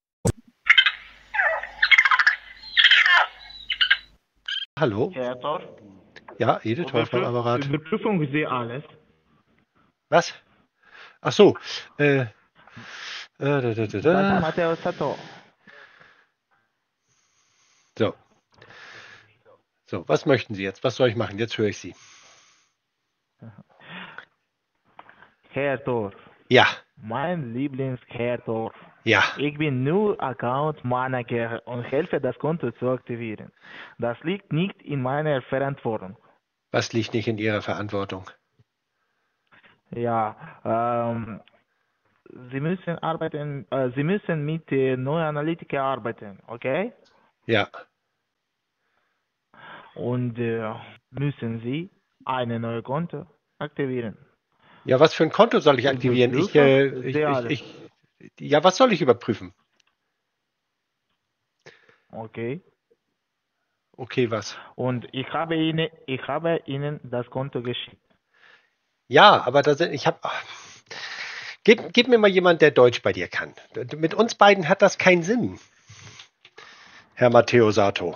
Hallo? Herr Torf, Ja, Edeltorf am Apparat. Überprüfung Sie alles. Was? Ach so. Äh, äh, da, da, da, Das ist da. Matteo Sato. So. So, was möchten Sie jetzt? Was soll ich machen? Jetzt höre ich Sie. Herr Torf, Ja, mein Lieblings-Herr Torf. ja. Ich bin nur Account Manager und helfe, das Konto zu aktivieren. Das liegt nicht in meiner Verantwortung. Was liegt nicht in Ihrer Verantwortung? Ja, ähm, Sie müssen arbeiten, äh, Sie müssen mit äh, neuen Analytiker arbeiten, okay? Ja. Und äh, müssen Sie eine neue Konto aktivieren. Ja, was für ein Konto soll ich aktivieren? Ich, äh, Überprüfen ich, Sie ich, alles. ich, ja, was soll ich überprüfen? Okay. Okay, was? Und ich habe Ihnen, ich habe Ihnen das Konto geschickt. Ja, aber da sind, ich habe, gib, gib mir mal jemand, der Deutsch bei dir kann. Mit uns beiden hat das keinen Sinn, Herr Matteo Sato.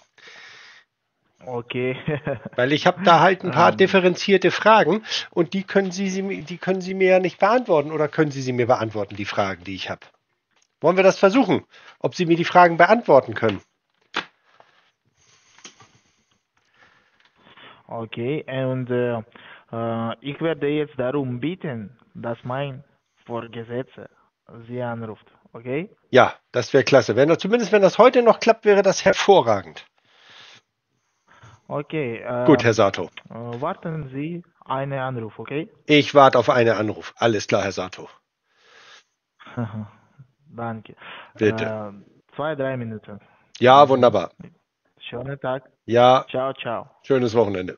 Okay. Weil ich habe da halt ein paar Ähm. differenzierte Fragen und die können Sie, Sie, die können Sie mir ja nicht beantworten oder können Sie sie mir beantworten, die Fragen, die ich habe? Wollen wir das versuchen? Ob Sie mir die Fragen beantworten können? Okay, und äh, äh, ich werde jetzt darum bitten, dass mein Vorgesetzter Sie anruft, okay? Ja, das wäre klasse. Wenn das, zumindest wenn das heute noch klappt, wäre das hervorragend. Okay, äh, Gut, Herr Sato. äh, warten Sie einen Anruf, okay? Ich warte auf einen Anruf. Alles klar, Herr Sato. Danke. Bitte. Äh, zwei, drei Minuten. Ja, wunderbar. Schönen Tag. Ja, Ciao, ciao. schönes Wochenende.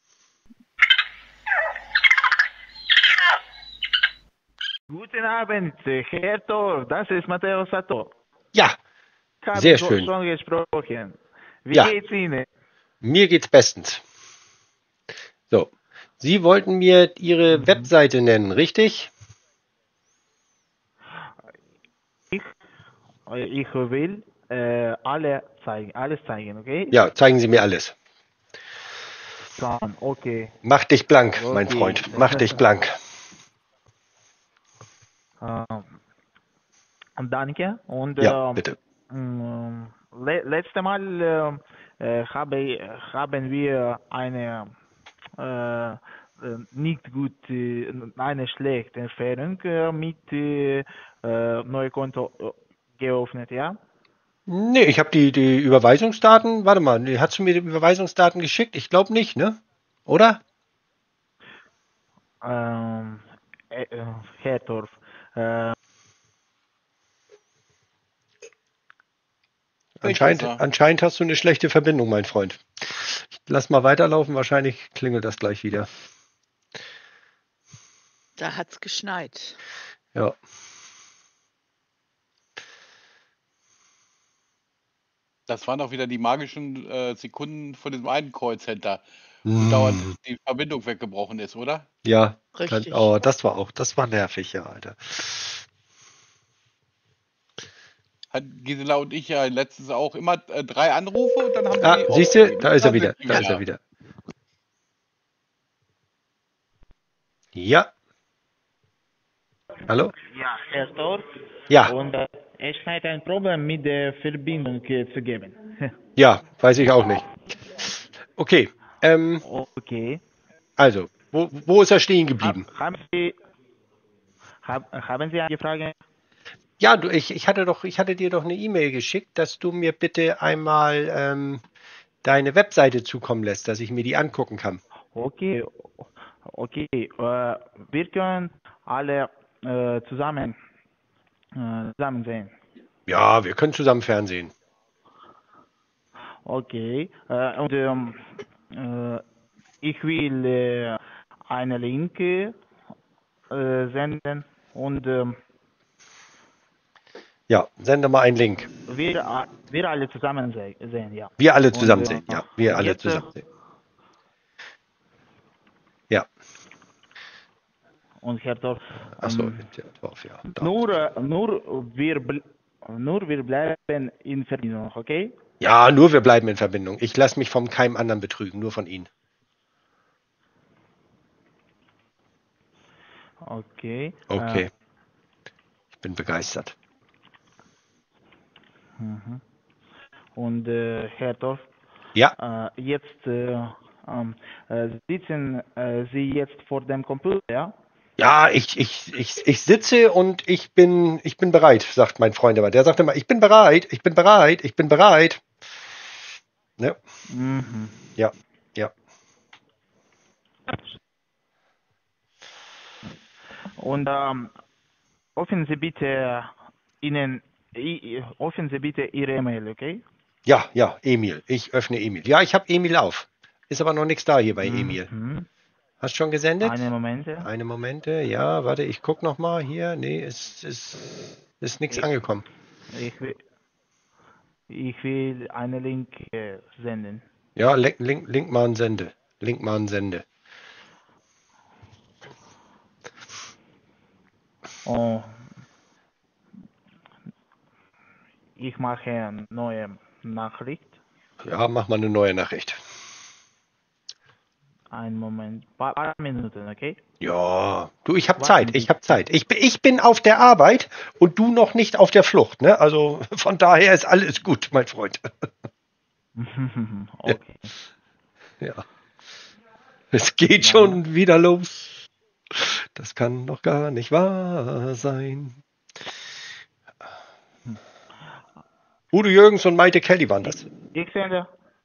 Guten Abend, Herr Thor, das ist Matteo Sato. Ja, Ich habe sehr so- schön. schon gesprochen. Wie Ja. geht's Ihnen? Mir geht's bestens. So, Sie wollten mir Ihre Mhm. Webseite nennen, richtig? Ich, ich will äh, alle zeigen, alles zeigen, okay? Ja, zeigen Sie mir alles. Dann, okay. Mach dich blank, mein Okay. Freund. Mach dich blank. Ähm, danke. Und Ja, äh, bitte. mh, le letzte Mal äh, äh, habe, haben wir eine äh, äh, nicht gut, äh, eine schlechte Erfahrung äh, mit äh, äh, Neukonto äh, geöffnet, ja? Nee, ich habe die, die Überweisungsdaten. Warte mal, nee, hast du mir die Überweisungsdaten geschickt? Ich glaube nicht, ne? Oder? Ähm, äh, äh, Herr Torf, äh, Anscheinend, anscheinend hast du eine schlechte Verbindung, mein Freund. Ich lass mal weiterlaufen, wahrscheinlich klingelt das gleich wieder. Da hat's geschneit. Ja. Das waren auch wieder die magischen äh, Sekunden von diesem einen Callcenter, wo Mm. dauernd die Verbindung weggebrochen ist, oder? Ja, Richtig. Kann, oh, das war auch, das war nervig, ja, Alter. Hat Gisela und ich ja letztens auch immer äh, drei Anrufe und dann haben sie Ah, die siehst du, aufgegeben. da ist er Dann wieder, sind sie da ist er wieder. Ja. Hallo? ja, Herr Torf, Ja, und äh, es scheint ein Problem mit der Verbindung äh, zu geben. ja, weiß ich auch nicht. Okay, ähm, Okay. also, wo, wo ist er stehen geblieben? Hab, haben Sie hab, haben Sie eine Frage? Ja, du, ich, ich hatte doch, ich hatte dir doch eine E-Mail geschickt, dass du mir bitte einmal ähm, deine Webseite zukommen lässt, dass ich mir die angucken kann. Okay, okay. Äh, wir können alle äh, zusammen äh, zusammen sehen. Ja, wir können zusammen Fernsehen. Okay. Äh, und ähm, äh, ich will äh, einen Link äh, senden und ähm, Ja, sende mal einen Link. Wir, a- wir alle zusammen se sehen, ja. Wir alle Und zusammen äh, sehen. Ja, wir alle jetzt, äh, zusammen sehen. Ja. und Herr Dorf, Achso, ähm, ja, drauf, ja. Da. nur, äh, nur, wir bl nur wir bleiben in Verbindung, okay? Ja, nur wir bleiben in Verbindung. Ich lasse mich von keinem anderen betrügen, nur von Ihnen. Okay. Okay. Ich bin begeistert. Äh, mhm. Und äh, Herr Dorf, Ja, äh, jetzt äh, ähm, äh, sitzen äh, Sie jetzt vor dem Computer, ja? ja, ich, ich, ich, ich sitze und ich bin, ich bin bereit, sagt mein Freund immer. Der sagt immer, ich bin bereit, ich bin bereit, ich bin bereit. Ne? Mhm. Ja, ja. Und ähm, öffnen Sie bitte Ihnen, i- öffnen Sie bitte Ihre E-Mail, okay? Ja, ja, Emil. Ich öffne Emil. Ja, ich habe Emil auf. Ist aber noch nichts da hier bei Emil. Mhm. Hast schon gesendet? Einen Moment. ja. Eine Momente. Ja, warte, ich guck noch mal hier. Nee, es ist, ist nichts Ich- angekommen. Ich will, ich will einen Link äh, senden. Ja, Link, Link, Link mal ein Sende. Link mal ein Sende. Oh, ich mache eine neue Nachricht. Ja, mach mal eine neue Nachricht. Einen Moment, paar, paar Minuten, okay? Ja, du, ich habe Warten Zeit, Sie. ich habe Zeit. Ich, bin- ich bin auf der Arbeit und du noch nicht auf der Flucht, ne? Also von daher ist alles gut, mein Freund. Okay. Ja. Es geht Ja. schon wieder los. Das kann doch gar nicht wahr sein. Udo Jürgens und Maite Kelly waren das. Ich sende.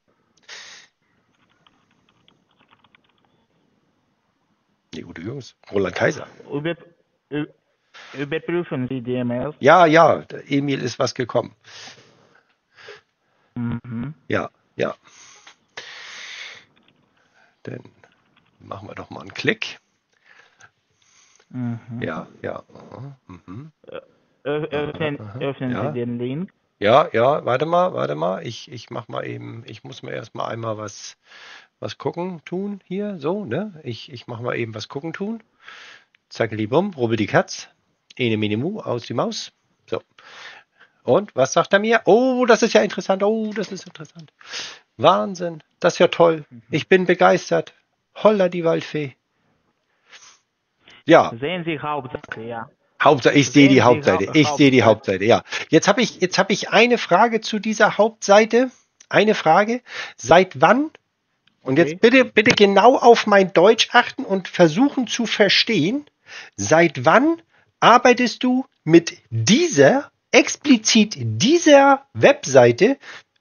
Nee, Udo Jürgens. Roland Kaiser. Über, ü- überprüfen Sie die E-Mails. Ja, ja, der Emil ist was gekommen. Mhm. Ja, ja. Dann machen wir doch mal einen Klick. Mhm. Ja, ja. aha, Mhm. Ö- Öffnen, aha, öffnen ja. Sie den Link. Ja, ja, warte mal, warte mal. Ich, ich mach mal eben, ich muss mir erstmal einmal was, was gucken, tun hier, so, ne? Ich, ich mach mal eben was gucken, tun. Zackeli bumm, rubbel die Katz. Ene mene mu, aus die Maus. So. Und, was sagt er mir? Oh, das ist ja interessant. Oh, das ist interessant. Wahnsinn. Das ist ja toll. Ich bin begeistert. Holla die Waldfee. Ja, Sehen Sie Hauptsache, ja. Hauptsache, ich sehe Sehen die Sie Hauptseite. Hau- Ich sehe die Hauptseite. Hauptseite, ja. Jetzt habe ich, jetzt habe ich eine Frage zu dieser Hauptseite. Eine Frage. Seit wann? Und Okay. jetzt bitte, bitte genau auf mein Deutsch achten und versuchen zu verstehen. Seit wann arbeitest du mit dieser, explizit dieser Webseite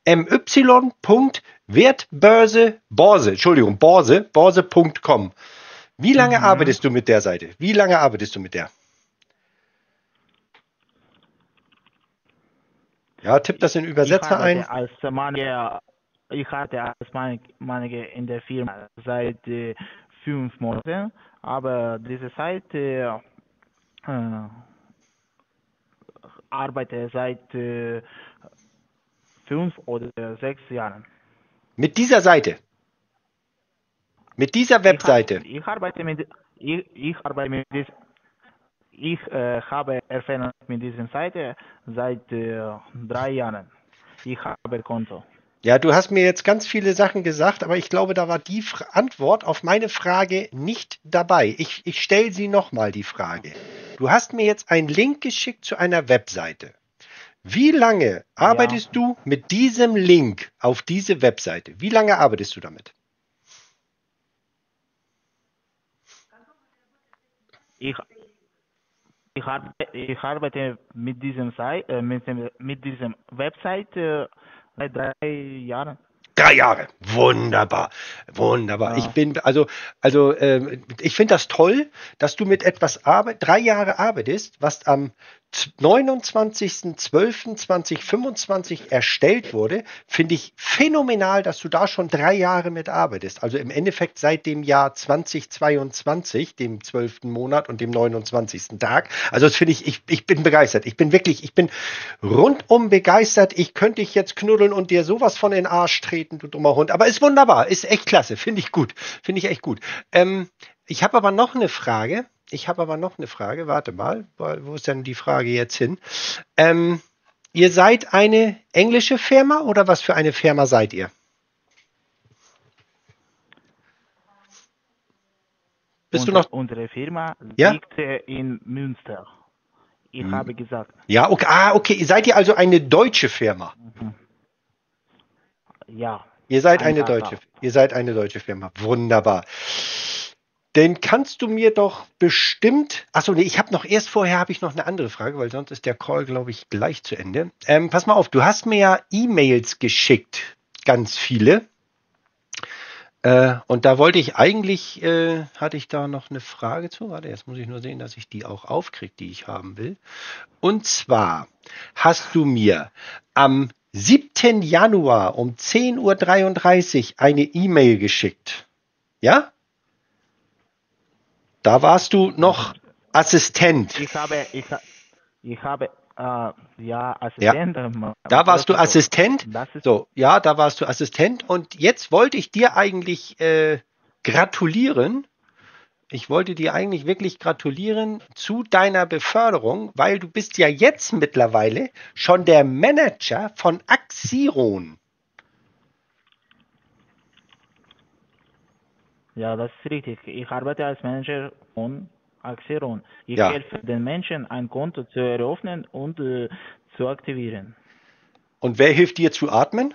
my.wertbörse, Börse, Entschuldigung, Börse, Börse Punkt com. Wie lange Mhm. arbeitest du mit der Seite? Wie lange arbeitest du mit der? Ja, tipp das in Ich Übersetzer ein. arbeite als Manager, ich arbeite als Man- Manager in der Firma seit äh, fünf Monaten, aber diese Zeit äh, äh, arbeite seit äh, fünf oder sechs Jahren. Mit dieser Seite. Mit dieser Ich, Webseite. ha- ich arbeite mit ich, ich arbeite mit dies, ich äh, habe Erfahrung mit dieser Seite seit äh, drei Jahren. Ich habe Konto. Ja, du hast mir jetzt ganz viele Sachen gesagt, aber ich glaube, da war die Fra- Antwort auf meine Frage nicht dabei. Ich, ich stelle sie nochmal, die Frage. Du hast mir jetzt einen Link geschickt zu einer Webseite. Wie lange arbeitest du mit diesem Link auf diese Webseite? Wie lange arbeitest du damit? Ich, ich, arbeite, ich arbeite mit diesem Sei- äh, mit, dem, mit diesem Website äh, seit drei Jahren. Drei Jahre. Wunderbar. Wunderbar. Ja. Ich bin, also, also, ähm, ich finde das toll, dass du mit etwas arbeit, drei Jahre arbeitest, was am neunundzwanzigsten zwölften zweitausendfünfundzwanzig erstellt wurde, finde ich phänomenal, dass du da schon drei Jahre mitarbeitest. Also im Endeffekt seit dem Jahr zweitausendzweiundzwanzig, dem zwölften Monat und dem neunundzwanzigsten Tag. Also das finde ich, ich, ich bin begeistert. Ich bin wirklich, ich bin rundum begeistert. Ich könnte dich jetzt knuddeln und dir sowas von in den Arsch treten, du dummer Hund. Aber ist wunderbar, ist echt klasse, finde ich gut. Finde ich echt gut. Ähm, ich habe aber noch eine Frage. Ich habe aber noch eine Frage. Warte mal, wo ist denn die Frage jetzt hin? Ähm, ihr seid eine englische Firma oder was für eine Firma seid ihr? Bist du Unsere, noch? unsere Firma Ja? liegt äh, in Münster. Ich Hm. habe gesagt. Ja, okay. Ah, okay. Seid ihr also eine deutsche Firma? Mhm. Ja. Ihr seid Ein eine Tag deutsche, auch. ihr seid eine deutsche Firma. Wunderbar. Den kannst du mir doch bestimmt. Achso, nee, ich habe noch erst vorher habe ich noch eine andere Frage, weil sonst ist der Call, glaube ich, gleich zu Ende. Ähm, pass mal auf, du hast mir ja E-Mails geschickt, ganz viele. Äh, und da wollte ich eigentlich, äh, hatte ich da noch eine Frage zu. Warte, jetzt muss ich nur sehen, dass ich die auch aufkriege, die ich haben will. Und zwar hast du mir am siebten Januar um zehn Uhr dreiunddreißig eine E-Mail geschickt. Ja? Da warst du noch Assistent. Ich habe, ich, ha- ich habe, äh, ja, Ja, Assistent. ähm, da warst du das ist so. Assistent. Das ist, So, ja, da warst du Assistent. Und jetzt wollte ich dir eigentlich äh, gratulieren. Ich wollte dir eigentlich wirklich gratulieren zu deiner Beförderung, weil du bist ja jetzt mittlerweile schon der Manager von Axiron. ja, das ist richtig. Ich arbeite als Manager von Axiron. Ich Ja. helfe den Menschen, ein Konto zu eröffnen und äh, zu aktivieren. Und wer hilft dir zu atmen?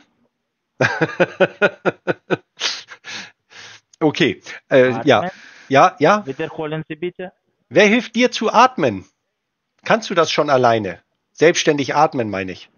Okay. Äh, ja. Atmen. Ja, ja. Wiederholen Sie bitte. Wer hilft dir zu atmen? Kannst du das schon alleine? Selbstständig atmen, meine ich.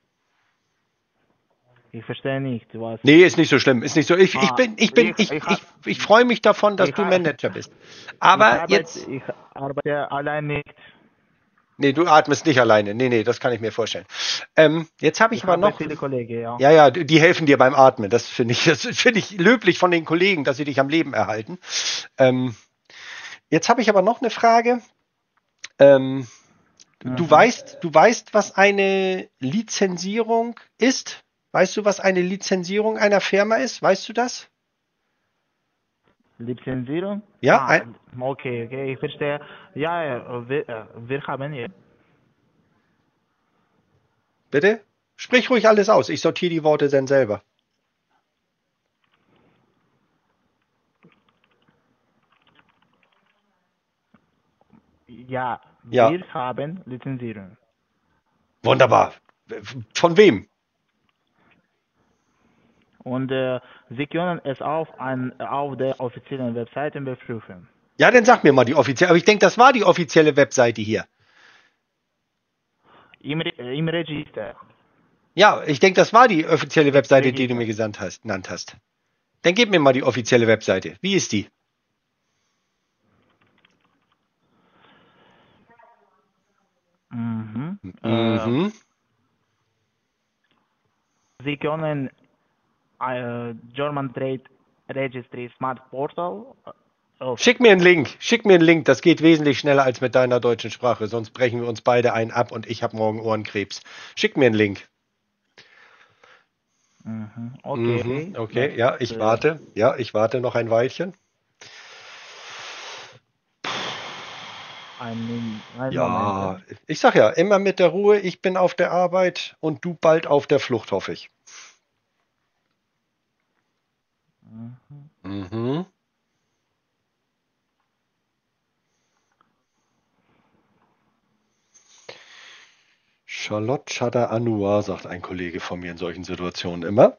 Ich verstehe nicht, was. Nee, ist nicht so schlimm. Ist nicht so. Ich, ich Ah, bin, ich bin, ich, ich, ich, ich, ich freue mich davon, dass ich, du ich, Manager bist. ich, Aber arbeite, jetzt, ich arbeite allein nicht. nee, du atmest nicht alleine. Nee, nee, das kann ich mir vorstellen. Ähm, jetzt habe ich Ich aber habe noch, viele Kollegen, ja. ja, ja, die helfen dir beim Atmen. Das finde ich, das finde ich löblich von den Kollegen, dass sie dich am Leben erhalten. Ähm, jetzt habe ich aber noch eine Frage. Ähm, du Mhm. weißt, du weißt, was eine Lizenzierung ist? Weißt du, was eine Lizenzierung einer Firma ist? Weißt du das? Lizenzierung? Ja, Ah, ein, okay, okay, ich verstehe. Ja, ja, wir, äh, wir haben ja. bitte? Sprich ruhig alles aus. Ich sortiere die Worte dann selber. Ja, Ja, wir haben Lizenzierung. wunderbar. Von wem? Und äh, Sie können es auf, ein, auf der offiziellen Webseite überprüfen. Ja, dann sag mir mal die offizielle. Aber ich denke, das war die offizielle Webseite hier. Im, Re äh, im Register. Ja, ich denke, das war die offizielle Webseite, die du Register. mir gesandt hast, genannt hast. Dann gib mir mal die offizielle Webseite. Wie ist die? Mhm. Äh, Mhm. Sie können äh, German Trade Registry Smart Portal äh, öffnen. Schick mir einen Link. Schick mir einen Link. Das geht wesentlich schneller als mit deiner deutschen Sprache. Sonst brechen wir uns beide einen ab und ich habe morgen Ohrenkrebs. Schick mir einen Link. Mhm. Okay, Mhm. das Okay, ja, ich äh, warte. Ja, ich warte noch ein Weilchen. ein, ein Ja, Moment. ich sag ja, immer mit der Ruhe. Ich bin auf der Arbeit und du bald auf der Flucht, hoffe ich. Mhm. Mhm. Charlotte Chatter Anouar, sagt ein Kollege von mir in solchen Situationen immer.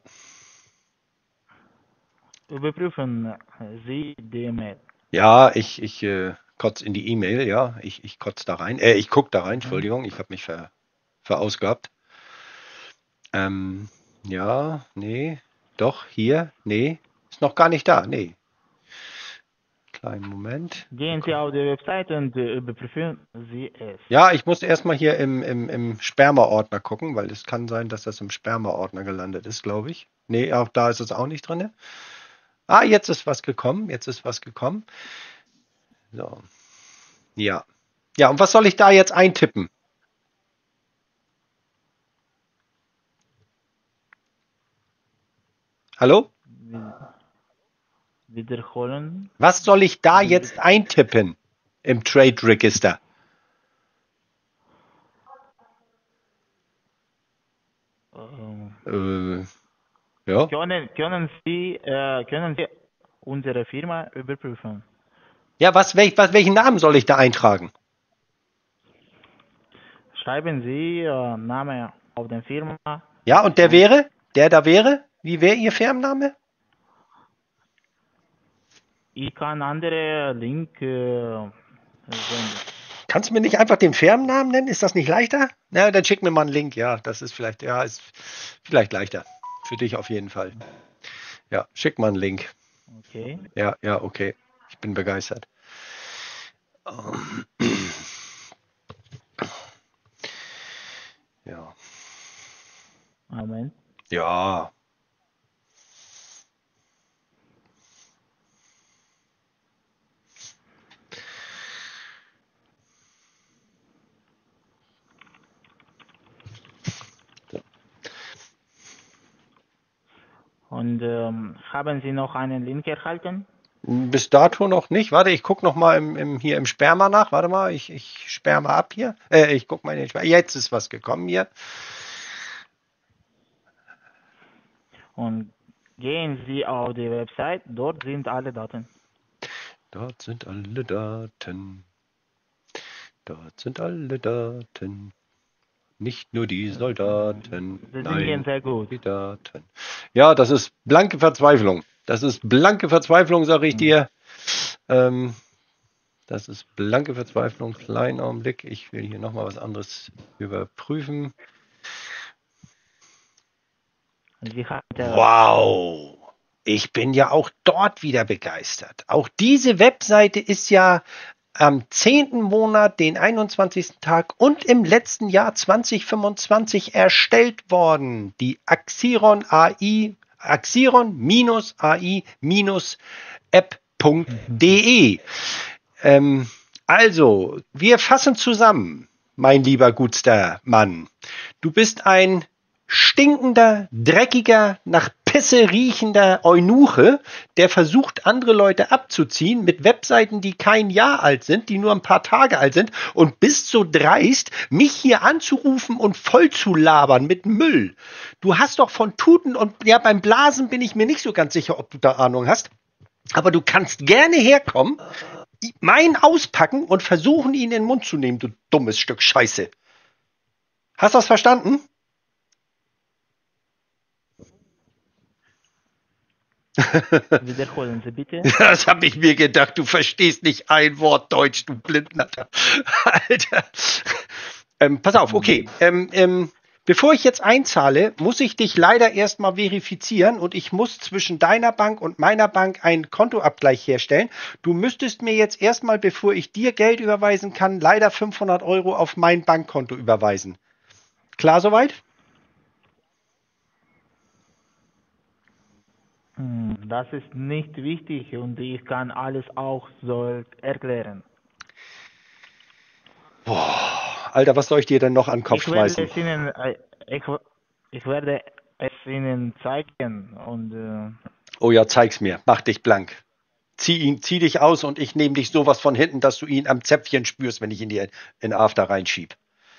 Überprüfen Sie die Mail. Ja, ich, ich äh, kotz in die E-Mail, ja. Ich, ich kotz da rein. Äh, ich guck da rein, Mhm. Entschuldigung, ich habe mich ver, verausgabt. Ähm, ja, nee, doch, hier, nee, ist noch gar nicht da, nee. Kleinen Moment. Gehen Sie auf die Website und äh, überprüfen Sie es. Ja, ich muss erstmal hier im, im, im Sperma-Ordner gucken, weil es kann sein, dass das im Sperma-Ordner gelandet ist, glaube ich. Nee, auch da ist es auch nicht drin. Ah, jetzt ist was gekommen. Jetzt ist was gekommen. So. Ja. Ja, und was soll ich da jetzt eintippen? Hallo? Wiederholen. Was soll ich da jetzt eintippen im Trade Register? Ähm, Äh, ja. können, können, Sie, äh, können Sie unsere Firma überprüfen? Ja, was, welch, was, welchen Namen soll ich da eintragen? Schreiben Sie äh, Name auf der Firma. Ja, und der wäre? Der da wäre? Wie wäre Ihr Firmenname? Ich kann andere Link äh, senden. Kannst du mir nicht einfach den Firmennamen nennen? Ist das nicht leichter? Na, dann schick mir mal einen Link. Ja, das ist vielleicht, ja, ist vielleicht leichter. Für dich auf jeden Fall. Ja, schick mal einen Link. Okay. Ja, ja, okay. Ich bin begeistert. Ja. Amen. Ja. Und ähm, haben Sie noch einen Link erhalten? Bis dato noch nicht. Warte, ich gucke noch mal im, im, hier im Sperma nach. Warte mal, ich, ich sperre mal ab hier. Äh, ich gucke mal in den Sperma. Jetzt ist was gekommen hier. Und gehen Sie auf die Website, dort sind alle Daten. Dort sind alle Daten. Dort sind alle Daten. Nicht nur die Soldaten. Sie Nein, singen sehr gut. die Daten. Ja, das ist blanke Verzweiflung. Das ist blanke Verzweiflung, sage ich dir. Ähm, das ist blanke Verzweiflung. Kleinen Augenblick. Ich will hier nochmal was anderes überprüfen. Sie hat, äh, Wow. Ich bin ja auch dort wieder begeistert. Auch diese Webseite ist ja am zehnten Monat, den einundzwanzigsten Tag und im letzten Jahr zwanzig fünfundzwanzig erstellt worden. Die Axiron A I, Axiron-A I-App punkt de. Ähm, also, wir fassen zusammen, mein lieber gutster Mann. Du bist ein stinkender, dreckiger, nach Pisse riechender Eunuche, der versucht, andere Leute abzuziehen mit Webseiten, die kein Jahr alt sind, die nur ein paar Tage alt sind und bist so dreist, mich hier anzurufen und voll zu labern mit Müll. Du hast doch von Tuten und ja, beim Blasen bin ich mir nicht so ganz sicher, ob du da Ahnung hast, aber du kannst gerne herkommen, meinen auspacken und versuchen, ihn in den Mund zu nehmen, du dummes Stück Scheiße. Hast du das verstanden? wiederholen Sie bitte. Das habe ich mir gedacht. Du verstehst nicht ein Wort Deutsch, du Blindnatter. Alter. Ähm, pass auf, okay. Ähm, ähm, bevor ich jetzt einzahle, muss ich dich leider erstmal verifizieren und ich muss zwischen deiner Bank und meiner Bank einen Kontoabgleich herstellen. Du müsstest mir jetzt erstmal, bevor ich dir Geld überweisen kann, leider fünfhundert Euro auf mein Bankkonto überweisen. Klar soweit? Hm, Das ist nicht wichtig und ich kann alles auch so erklären. Boah, Alter, was soll ich dir denn noch an den Kopf Ich werde schmeißen? es Ihnen, äh, ich, ich werde es Ihnen zeigen und äh, Oh ja, zeig's mir. Mach dich blank. Zieh ihn, zieh dich aus und ich nehme dich sowas von hinten, dass du ihn am Zäpfchen spürst, wenn ich ihn dir in After reinschieb.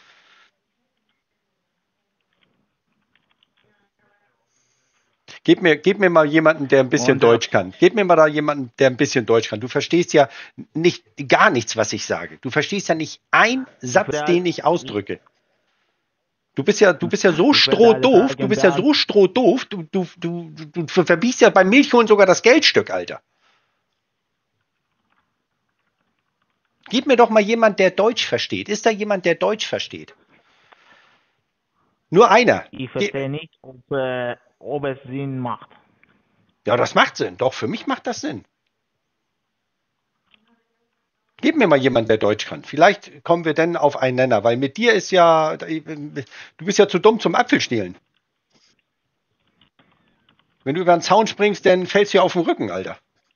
Gib mir, gib mir mal jemanden, der ein bisschen Und, äh, Deutsch kann. Gib mir mal da jemanden, der ein bisschen Deutsch kann. Du verstehst ja nicht, gar nichts, was ich sage. Du verstehst ja nicht einen Satz, werde- den ich ausdrücke. Du bist ja, du bist ja so Ich werde alle strohdoof, Fragen du bist ja so strohdoof, du, du, du, du, du verbiegst ja beim Milchholen sogar das Geldstück, Alter. Gib mir doch mal jemand, der Deutsch versteht. Ist da jemand, der Deutsch versteht? Nur einer. ich verstehe nicht, ob, äh, ob es Sinn macht. Ja, das macht Sinn. Doch, für mich macht das Sinn. Gib mir mal jemanden, der Deutsch kann. Vielleicht kommen wir dann auf einen Nenner, weil mit dir ist ja, du bist ja zu dumm zum Apfelstehlen. Wenn du über den Zaun springst, dann fällst du ja auf den Rücken, Alter.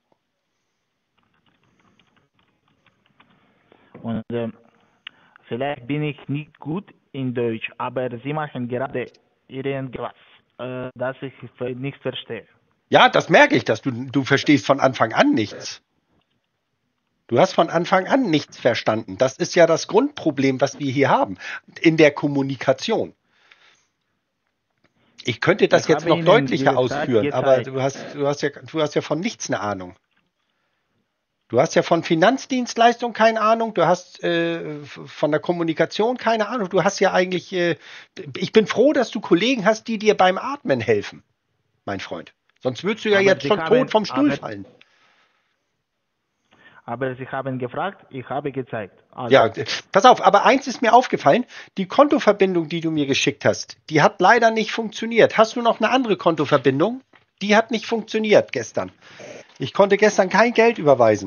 Und ähm, vielleicht bin ich nicht gut in Deutsch, aber Sie machen gerade irgendwas, äh, das ich nicht verstehe. Ja, das merke ich, dass du, du verstehst von Anfang an nichts. Du hast von Anfang an nichts verstanden. Das ist ja das Grundproblem, was wir hier haben, in der Kommunikation. Ich könnte das Ich jetzt habe noch Ihnen deutlicher diese Zeit ausführen, aber gezeigt. du hast, du, hast ja, du hast ja von nichts eine Ahnung. Du hast ja von Finanzdienstleistung keine Ahnung, du hast äh, von der Kommunikation keine Ahnung. Du hast ja eigentlich, äh, ich bin froh, dass du Kollegen hast, die dir beim Atmen helfen, mein Freund. Sonst würdest du ja Aber jetzt Sie schon tot haben, vom Stuhl aber, fallen. aber Sie haben gefragt, ich habe gezeigt. Also, Ja, pass auf, aber eins ist mir aufgefallen, die Kontoverbindung, die du mir geschickt hast, die hat leider nicht funktioniert. Hast du noch eine andere Kontoverbindung? Die hat nicht funktioniert gestern. Ich konnte gestern kein Geld überweisen.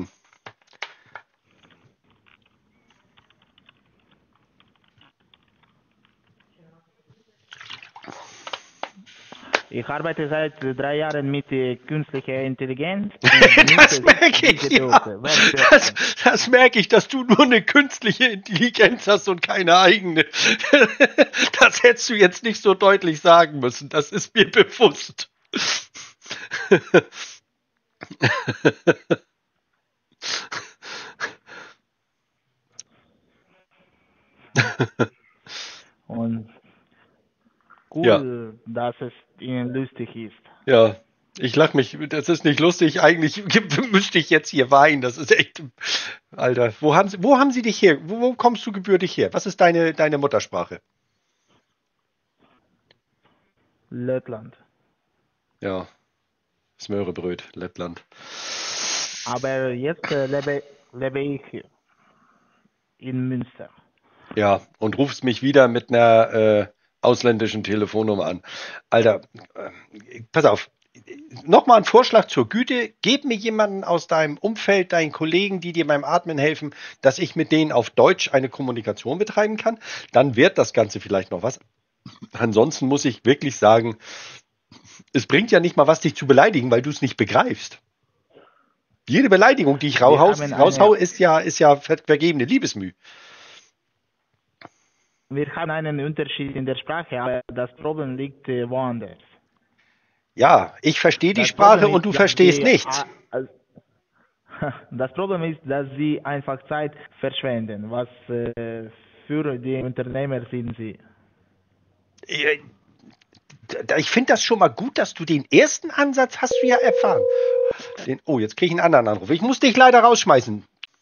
ich arbeite seit drei Jahren mit äh, künstlicher Intelligenz und Das nutze merke ich, diese ja. Wörter. Das, das merke ich, dass du nur eine künstliche Intelligenz hast und keine eigene. Das hättest du jetzt nicht so deutlich sagen müssen. Das ist mir bewusst. Und Ja, cool, dass es Ihnen lustig ist. ja. Ich lach mich, das ist nicht lustig. Eigentlich müsste ich jetzt hier weinen. Das ist echt. Alter, wo haben Sie, wo haben Sie dich her? Wo, wo kommst du gebürtig her? Was ist deine, deine Muttersprache? Lettland. Ja, Smörebröt, Lettland. Aber jetzt äh, lebe, lebe ich in Münster. Ja, und rufst mich wieder mit einer äh, ausländischen Telefonnummer an. Alter, äh, pass auf. Nochmal ein Vorschlag zur Güte. Gib mir jemanden aus deinem Umfeld, deinen Kollegen, die dir beim Atmen helfen, dass ich mit denen auf Deutsch eine Kommunikation betreiben kann. Dann wird das Ganze vielleicht noch was. Ansonsten muss ich wirklich sagen, es bringt ja nicht mal was, dich zu beleidigen, weil du es nicht begreifst. Jede Beleidigung, die ich Wir raus, haben eine, raushaue, ist ja, ist ja ver- vergebene Liebesmüh. wir haben einen Unterschied in der Sprache, aber das Problem liegt äh, woanders. Ja, ich verstehe die Das Problem Sprache ist, und du dass verstehst Sie, nichts. äh, das Problem ist, dass Sie einfach Zeit verschwenden. Was äh, für die Unternehmer sind Sie? Äh, Ich finde das schon mal gut, dass du den ersten Ansatz hast du ja erfahren. Den, oh, jetzt kriege ich einen anderen Anruf. Ich muss dich leider rausschmeißen.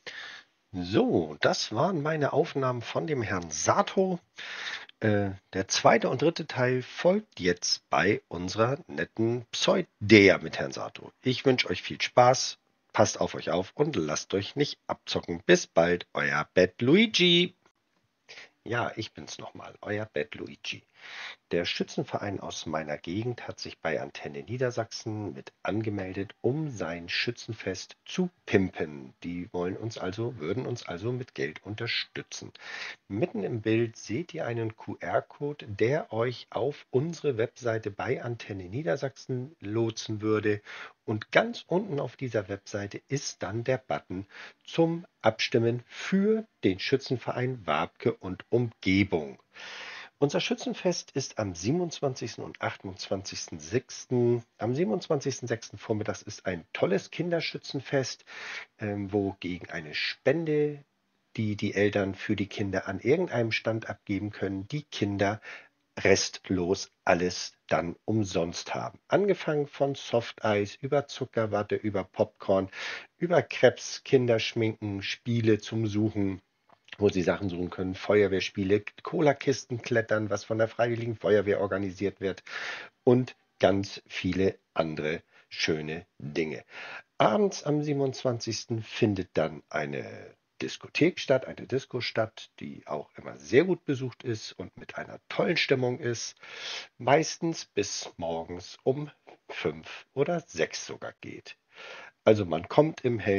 So, das waren meine Aufnahmen von dem Herrn Sato. Äh, der zweite und dritte Teil folgt jetzt bei unserer netten Pseudea mit Herrn Sato. Ich wünsche euch viel Spaß, passt auf euch auf und lasst euch nicht abzocken. Bis bald, euer Bad Luigi. Ja, ich bin's nochmal, euer Bad Luigi. Der Schützenverein aus meiner Gegend hat sich bei Antenne Niedersachsen mit angemeldet, um sein Schützenfest zu pimpen. Die wollen uns also, würden uns also mit Geld unterstützen. Mitten im Bild seht ihr einen Q R-Code, der euch auf unsere Webseite bei Antenne Niedersachsen lotsen würde. Und ganz unten auf dieser Webseite ist dann der Button zum Abstimmen für den Schützenverein Wabke und Umgebung. Unser Schützenfest ist am siebenundzwanzigsten und achtundzwanzigsten sechsten Am siebenundzwanzigsten sechsten vormittags ist ein tolles Kinderschützenfest, ähm, wo gegen eine Spende, die die Eltern für die Kinder an irgendeinem Stand abgeben können, die Kinder restlos alles dann umsonst haben. Angefangen von Softeis über Zuckerwatte, über Popcorn, über Crepes, Kinderschminken, Spiele zum Suchen, wo sie Sachen suchen können, Feuerwehrspiele, Cola-Kisten klettern, was von der Freiwilligen Feuerwehr organisiert wird und ganz viele andere schöne Dinge. Abends am siebenundzwanzigsten findet dann eine Diskothek statt, eine Disco statt, die auch immer sehr gut besucht ist und mit einer tollen Stimmung ist, meistens bis morgens um fünf oder sechs sogar geht. Also man kommt im Hellen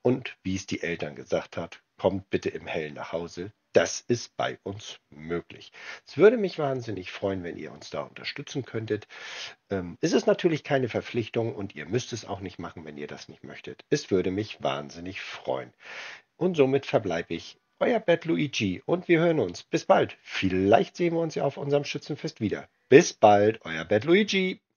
Und wie es die Eltern gesagt hat, kommt bitte im Hellen nach Hause. Das ist bei uns möglich. Es würde mich wahnsinnig freuen, wenn ihr uns da unterstützen könntet. Ähm, es ist natürlich keine Verpflichtung und ihr müsst es auch nicht machen, wenn ihr das nicht möchtet. Es würde mich wahnsinnig freuen. Und somit verbleibe ich euer Bad Luigi und wir hören uns. Bis bald. Vielleicht sehen wir uns ja auf unserem Schützenfest wieder. Bis bald, euer Bad Luigi.